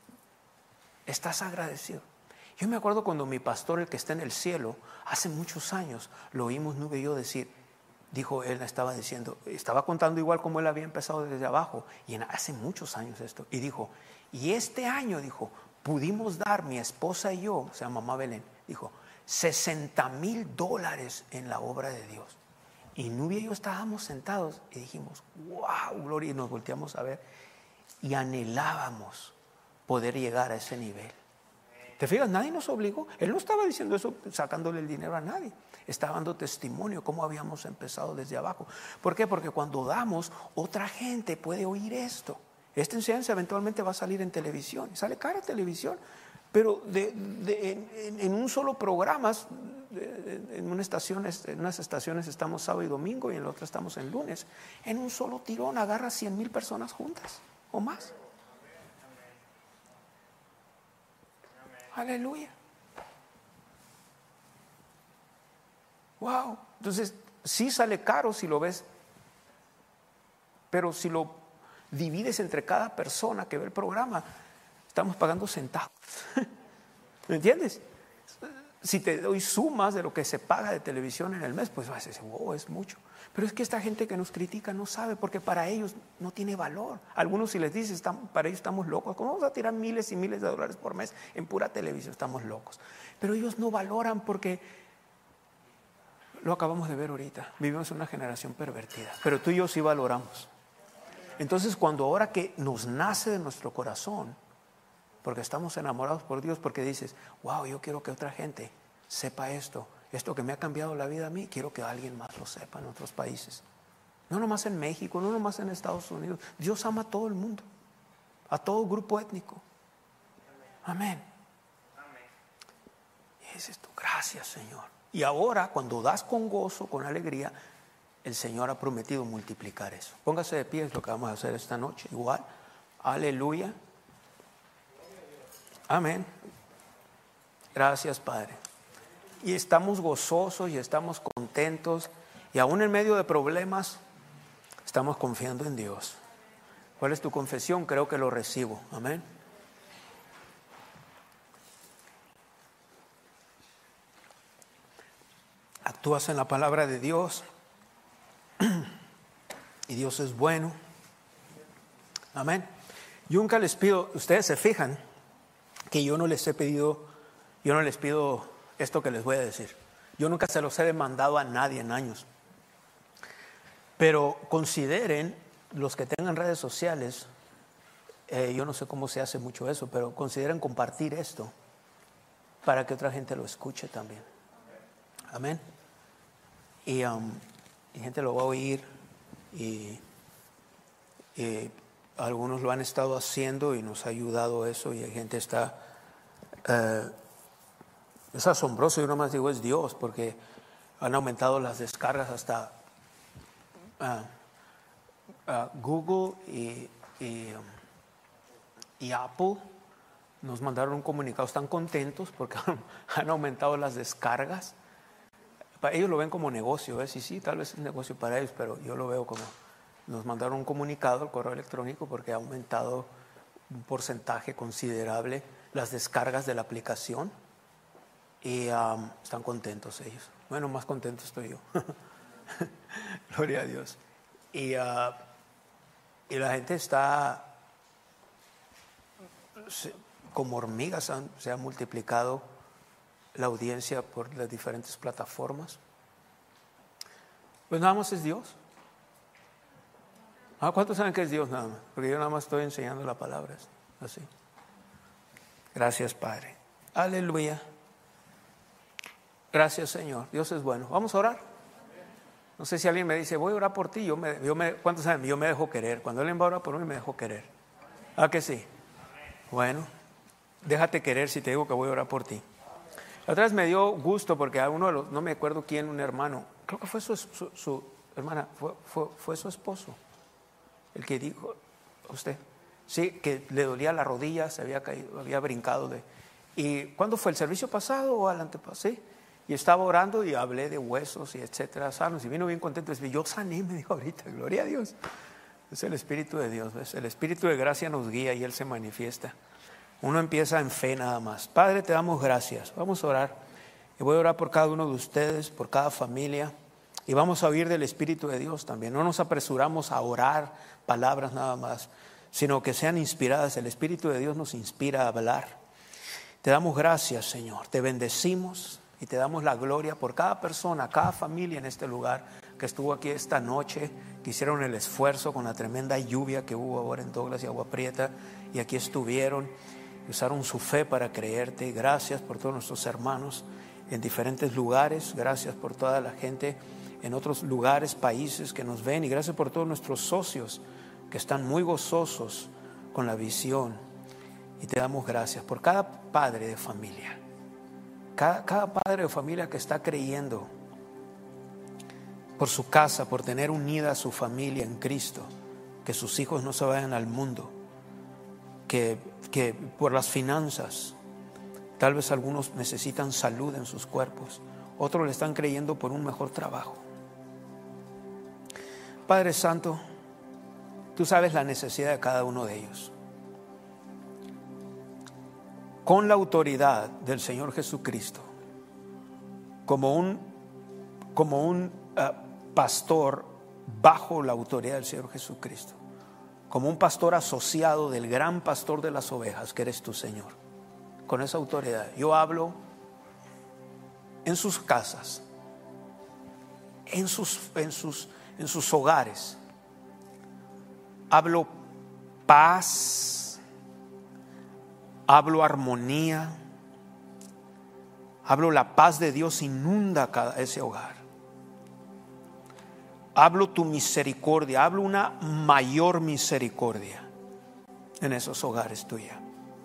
estás agradecido. Yo me acuerdo cuando mi pastor, el que está en el cielo, hace muchos años, lo oímos Nube y yo decir, dijo, él estaba diciendo, estaba contando igual como él había empezado desde abajo, y en, hace muchos años esto, y dijo, y este año, dijo, pudimos dar, mi esposa y yo, o sea, mamá Belén, dijo, sesenta mil dólares en la obra de Dios. Y Nubia y yo estábamos sentados y dijimos, wow, gloria, y nos volteamos a ver, y anhelábamos poder llegar a ese nivel. ¿Te fijas? Nadie nos obligó. Él no estaba diciendo eso sacándole el dinero a nadie. Estaba dando testimonio cómo habíamos empezado desde abajo. ¿Por qué? Porque cuando damos, otra gente puede oír esto. Esta enseñanza eventualmente va a salir en televisión. Y sale cara televisión. Pero de, de, en, en un solo programa, de, en, una estación, en unas estaciones estamos sábado y domingo y en la otra estamos en lunes. En un solo tirón agarra cien mil personas juntas o más. Aleluya. Wow. Entonces, sí sale caro si lo ves, pero si lo divides entre cada persona que ve el programa, estamos pagando centavos. ¿Me entiendes? Si te doy sumas de lo que se paga de televisión en el mes, pues vas a decir, wow, es mucho. Pero es que esta gente que nos critica no sabe, porque para ellos no tiene valor. Algunos, si les dices, están, para ellos estamos locos. ¿Cómo vamos a tirar miles y miles de dólares por mes en pura televisión? Estamos locos. Pero ellos no valoran, porque lo acabamos de ver ahorita. Vivimos en una generación pervertida, pero tú y yo sí valoramos. Entonces, cuando ahora que nos nace de nuestro corazón, porque estamos enamorados por Dios, porque dices, wow, yo quiero que otra gente sepa esto, esto que me ha cambiado la vida a mí, quiero que alguien más lo sepa en otros países. No nomás en México, no nomás en Estados Unidos. Dios ama a todo el mundo, a todo grupo étnico. Amén. Y dices tú, gracias, Señor. Y ahora, cuando das con gozo, con alegría, el Señor ha prometido multiplicar eso. Póngase de pie, es lo que vamos a hacer esta noche. Igual, aleluya. Amén. Gracias, Padre. Y estamos gozosos y estamos contentos. Y aún en medio de problemas, estamos confiando en Dios. ¿Cuál es tu confesión? Creo que lo recibo. Amén. Actúas en la palabra de Dios. Y Dios es bueno. Amén. Yo nunca les pido, ustedes se fijan que yo no les he pedido, yo no les pido esto que les voy a decir. Yo nunca se los he demandado a nadie en años. Pero consideren, los que tengan redes sociales, eh, yo no sé cómo se hace mucho eso, pero consideren compartir esto para que otra gente lo escuche también. Amén. Y, um, y gente lo va a oír y, y algunos lo han estado haciendo y nos ha ayudado eso, y hay gente está eh, es asombroso. Yo nomás digo es Dios, porque han aumentado las descargas hasta uh, uh, Google y, y, um, y Apple nos mandaron un comunicado, están contentos porque han, han aumentado las descargas. Para ellos lo ven como negocio, ¿ves? Y sí, tal vez es negocio para ellos, pero yo lo veo como, nos mandaron un comunicado al correo electrónico porque ha aumentado un porcentaje considerable las descargas de la aplicación, y um, están contentos ellos. Bueno, más contento estoy yo. Gloria a Dios. Y, uh, y la gente está se, como hormigas, han, se ha multiplicado la audiencia por las diferentes plataformas. Pues nada más es Dios. ¿Ah, cuántos saben que es Dios nada más? Porque yo nada más estoy enseñando la palabra así. Gracias, Padre. Aleluya. Gracias, Señor. Dios es bueno. Vamos a orar. No sé si alguien me dice, voy a orar por ti. Yo me, yo me, ¿cuántos saben? Yo me dejo querer. Cuando alguien va a orar por mí, me dejo querer. ¿Ah, que sí? Bueno, déjate querer si te digo que voy a orar por ti. La otra vez me dio gusto porque a uno de los, no me acuerdo quién, un hermano, creo que fue su, su, su hermana, fue, fue, fue su esposo, el que dijo, usted, sí, que le dolía la rodilla, se había caído, había brincado de, y ¿cuándo fue? ¿El servicio pasado o al antepasado? Sí, y estaba orando y hablé de huesos y etcétera, sanos, y vino bien contento, y yo sané, me dijo ahorita, gloria a Dios. Es el Espíritu de Dios, ¿ves? El Espíritu de gracia nos guía y Él se manifiesta. Uno empieza en fe nada más. Padre, te damos gracias. Vamos a orar. Y voy a orar por cada uno de ustedes, por cada familia. Y vamos a oír del Espíritu de Dios también. No nos apresuramos a orar palabras nada más, sino que sean inspiradas. El Espíritu de Dios nos inspira a hablar. Te damos gracias, Señor. Te bendecimos y te damos la gloria por cada persona, cada familia en este lugar que estuvo aquí esta noche, que hicieron el esfuerzo con la tremenda lluvia que hubo ahora en Douglas y Agua Prieta, y aquí estuvieron. Usaron su fe para creerte. Gracias por todos nuestros hermanos en diferentes lugares. Gracias por toda la gente en otros lugares, países que nos ven. Y gracias por todos nuestros socios que están muy gozosos con la visión. Y te damos gracias por cada padre de familia. Cada, cada padre de familia que está creyendo por su casa, por tener unida a su familia en Cristo. Que sus hijos no se vayan al mundo. Que, que por las finanzas, Tal vez algunos necesitan salud en sus cuerpos, otros le están creyendo por un mejor trabajo. Padre Santo, tú sabes la necesidad de cada uno de ellos. Con la autoridad del Señor Jesucristo, como un, como un uh, pastor bajo la autoridad del Señor Jesucristo, como un pastor asociado del gran pastor de las ovejas que eres tu Señor, con esa autoridad yo hablo en sus casas, en sus, en sus, en sus hogares. Hablo paz, hablo armonía, hablo la paz de Dios inunda cada ese hogar. Hablo tu misericordia, hablo una mayor misericordia en esos hogares tuya.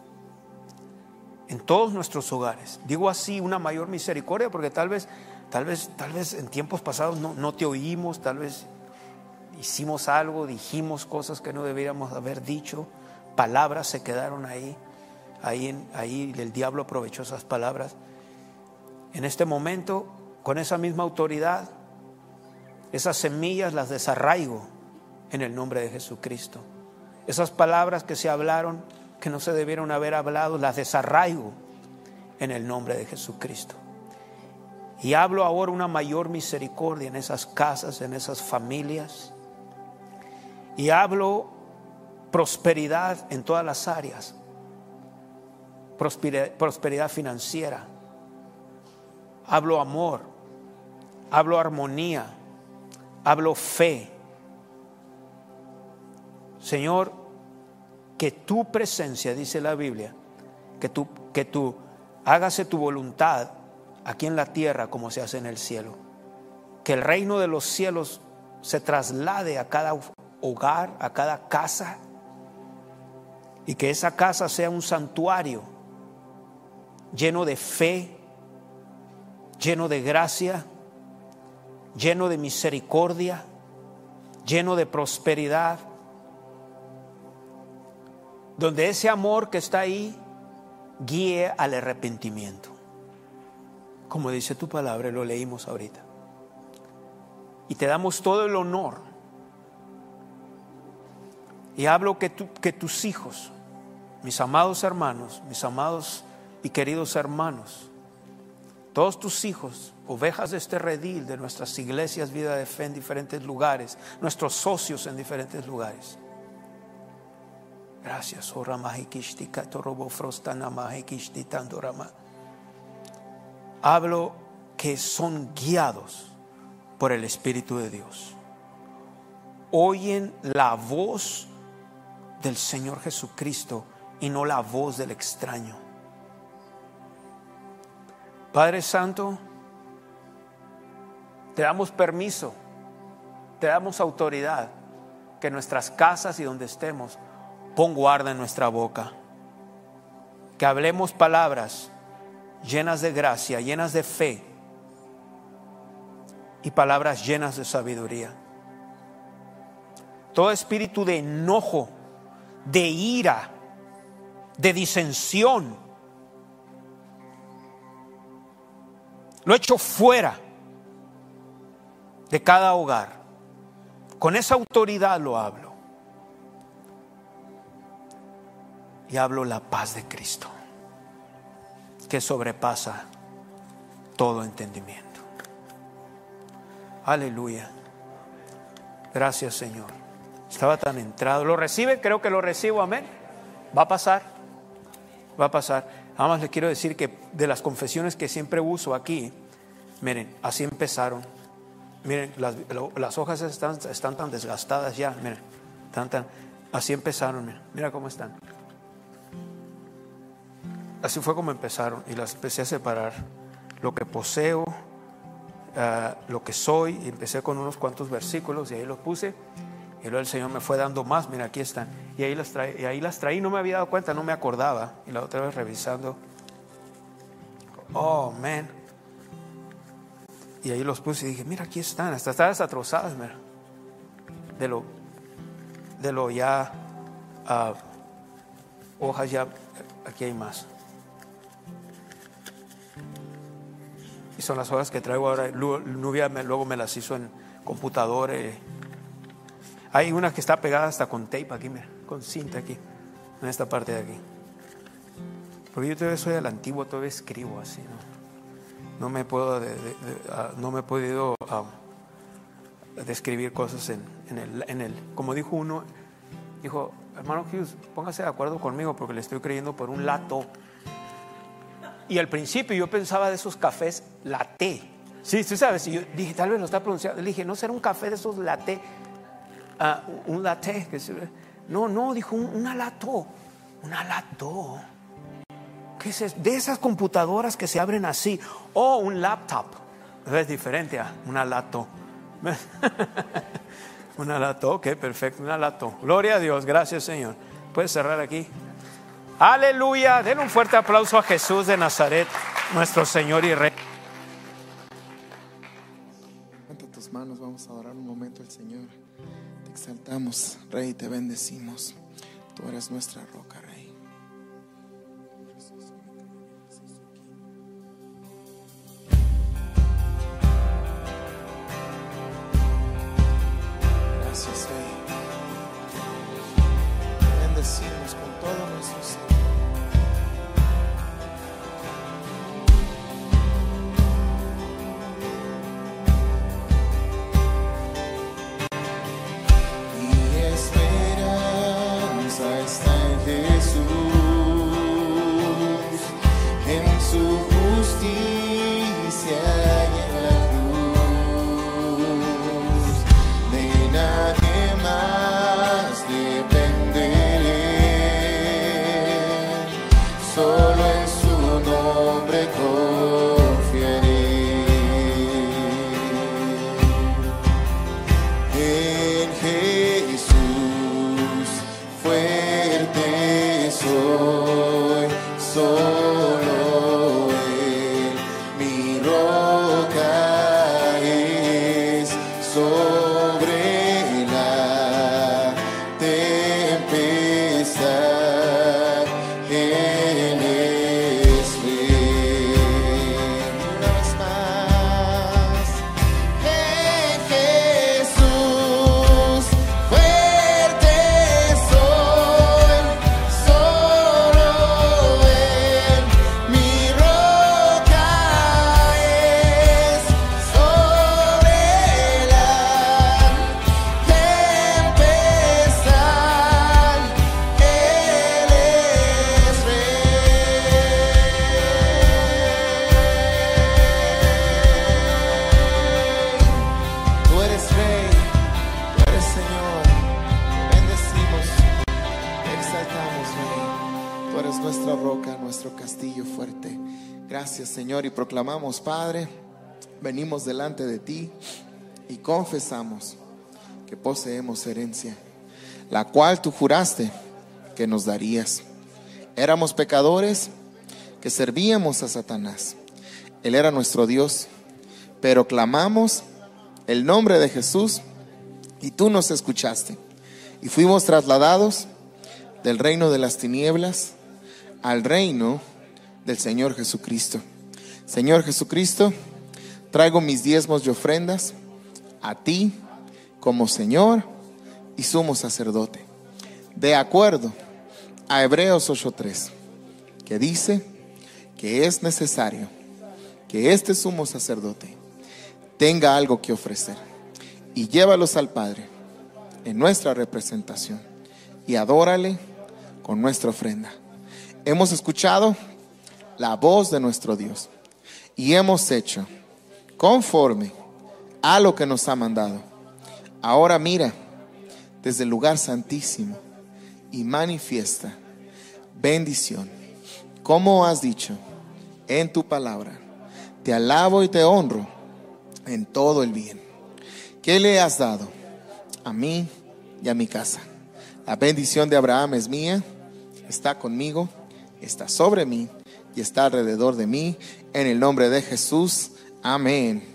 En todos nuestros hogares. Digo así, una mayor misericordia, porque tal vez, tal vez, tal vez en tiempos pasados no, no te oímos, tal vez hicimos algo, dijimos cosas que no deberíamos haber dicho, palabras se quedaron ahí, ahí, en, ahí el diablo aprovechó esas palabras. En este momento, con esa misma autoridad, esas semillas las desarraigo en el nombre de Jesucristo. Esas palabras que se hablaron, que no se debieron haber hablado, las desarraigo en el nombre de Jesucristo. Y hablo ahora una mayor misericordia en esas casas, en esas familias. Y hablo prosperidad en todas las áreas. Prosperidad, prosperidad financiera. Hablo amor. Hablo armonía. Hablo fe. Señor, que tu presencia, dice la Biblia, que tú, que tú hágase tu voluntad aquí en la tierra como se hace en el cielo. Que el reino de los cielos se traslade a cada hogar, a cada casa, y que esa casa sea un santuario lleno de fe, lleno de gracia, lleno de misericordia, lleno de prosperidad, donde ese amor que está ahí guíe al arrepentimiento, como dice tu palabra, lo leímos ahorita. Y te damos todo el honor. Y hablo que, tu, que tus hijos, mis amados hermanos, mis amados y queridos hermanos, todos tus hijos, ovejas de este redil, de nuestras iglesias Vida de Fe en diferentes lugares, nuestros socios en diferentes lugares. Gracias. Hablo que son guiados por el Espíritu de Dios. Oyen la voz del Señor Jesucristo y no la voz del extraño. Padre Santo, te damos permiso, te damos autoridad, que en nuestras casas y donde estemos pon guarda en nuestra boca, que hablemos palabras llenas de gracia, llenas de fe y palabras llenas de sabiduría. Todo espíritu de enojo, de ira, de disensión, lo echo fuera de cada hogar. Con esa autoridad lo hablo. Y hablo la paz de Cristo, que sobrepasa todo entendimiento. Aleluya. Gracias, Señor. Estaba tan entrado. ¿Lo recibe? Creo que lo recibo. Amén. Va a pasar. Va a pasar. Nada más le quiero decir que de las confesiones que siempre uso aquí, miren, así empezaron. Miren, las, las hojas están, están tan desgastadas ya. Miren, tan, tan, así empezaron. Miren, mira cómo están. Así fue como empezaron, y las empecé a separar. Lo que poseo, uh, lo que soy, y empecé con unos cuantos versículos y ahí los puse, y luego el Señor me fue dando más. Mira, aquí están, y ahí las traí, y ahí las traí, no me había dado cuenta, no me acordaba, y la otra vez revisando, oh man, y ahí los puse y dije, mira, aquí están, hasta están destrozadas, mira, de lo de lo ya uh, hojas ya, aquí hay más. Y son las hojas que traigo ahora. Nubia me, luego me las hizo en computador. Eh. Hay una que está pegada hasta con tape aquí, mira, con cinta aquí, en esta parte de aquí. Porque yo todavía soy del antiguo, todavía escribo así, ¿no? No me puedo, de, de, de, uh, no me he podido uh, describir cosas en, en, el, en el, como dijo uno, dijo, hermano Hughes, póngase de acuerdo conmigo porque le estoy creyendo por un lato. Y al principio yo pensaba de esos cafés latte. Sí, tú sabes, y yo dije, tal vez lo está pronunciando. Le dije, ¿no será un café de esos latte? Uh, un latte. Que se, no, no, dijo, un, una lato. Una lato. ¿Qué es eso? De esas computadoras que se abren así. O oh, un laptop. Es diferente a una lato. Una lato, ok, perfecto, una lato. Gloria a Dios, gracias Señor. Puedes cerrar aquí. Aleluya, denle un fuerte aplauso a Jesús de Nazaret, nuestro Señor y Rey. Levanta tus manos, vamos a adorar un momento al Señor. Te exaltamos, Rey, te bendecimos. Tú eres nuestra roca, Rey. Gracias, Rey. Te bendecimos con todo nuestro ser. Señor, y proclamamos, Padre, venimos delante de ti y confesamos que poseemos herencia, la cual tú juraste que nos darías. Éramos pecadores que servíamos a Satanás. Él era nuestro Dios, pero clamamos el nombre de Jesús y tú nos escuchaste. Y fuimos trasladados del reino de las tinieblas al reino del Señor Jesucristo. Señor Jesucristo, traigo mis diezmos y ofrendas a ti como Señor y sumo sacerdote, de acuerdo a Hebreos ocho tres, que dice que es necesario que este sumo sacerdote tenga algo que ofrecer, y llévalos al Padre en nuestra representación y adórale con nuestra ofrenda. Hemos escuchado la voz de nuestro Dios y hemos hecho conforme a lo que nos ha mandado. Ahora mira desde el lugar santísimo y manifiesta bendición, como has dicho en tu palabra. Te alabo y te honro en todo el bien que le has dado a mí y a mi casa. La bendición de Abraham es mía, está conmigo, está sobre mí y está alrededor de mí. En el nombre de Jesús, amén.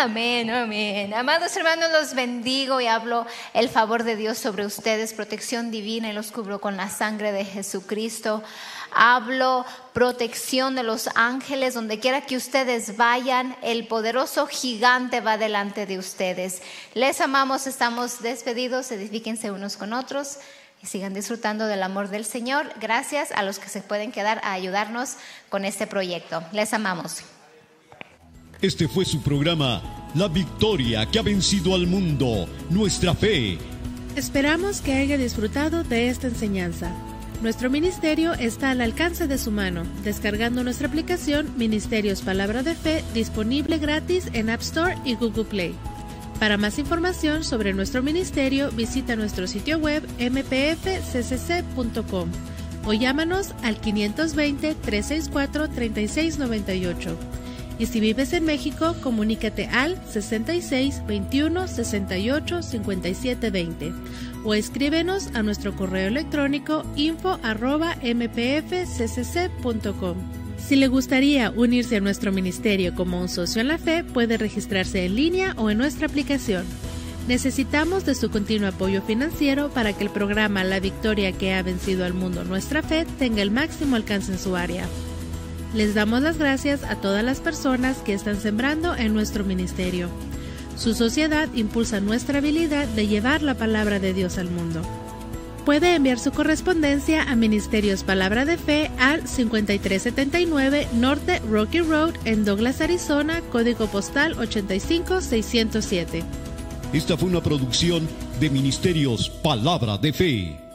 Amén, amén. Amados hermanos, los bendigo y hablo el favor de Dios sobre ustedes, protección divina, y los cubro con la sangre de Jesucristo. Hablo protección de los ángeles, donde quiera que ustedes vayan, el poderoso gigante va delante de ustedes. Les amamos, estamos despedidos, edifíquense unos con otros y sigan disfrutando del amor del Señor. Gracias a los que se pueden quedar a ayudarnos con este proyecto. Les amamos. Este fue su programa, La Victoria que ha vencido al mundo, nuestra fe. Esperamos que haya disfrutado de esta enseñanza. Nuestro ministerio está al alcance de su mano, descargando nuestra aplicación Ministerios Palabra de Fe, disponible gratis en App Store y Google Play. Para más información sobre nuestro ministerio, visita nuestro sitio web eme pe efe ce ce ce punto com o llámanos al quinientos veinte, trescientos sesenta y cuatro, treinta y seis noventa y ocho. Y si vives en México, comunícate al sesenta y seis, veintiuno, sesenta y ocho, cincuenta y siete veinte o escríbenos a nuestro correo electrónico info arroba eme pe efe ce ce ce punto com. Si le gustaría unirse a nuestro ministerio como un socio en la fe, puede registrarse en línea o en nuestra aplicación. Necesitamos de su continuo apoyo financiero para que el programa La Victoria que ha vencido al mundo, nuestra fe, tenga el máximo alcance en su área. Les damos las gracias a todas las personas que están sembrando en nuestro ministerio. Su sociedad impulsa nuestra habilidad de llevar la palabra de Dios al mundo. Puede enviar su correspondencia a Ministerios Palabra de Fe al cincuenta y tres setenta y nueve Norte Rocky Road en Douglas, Arizona, código postal ochenta y cinco seiscientos siete. Esta fue una producción de Ministerios Palabra de Fe.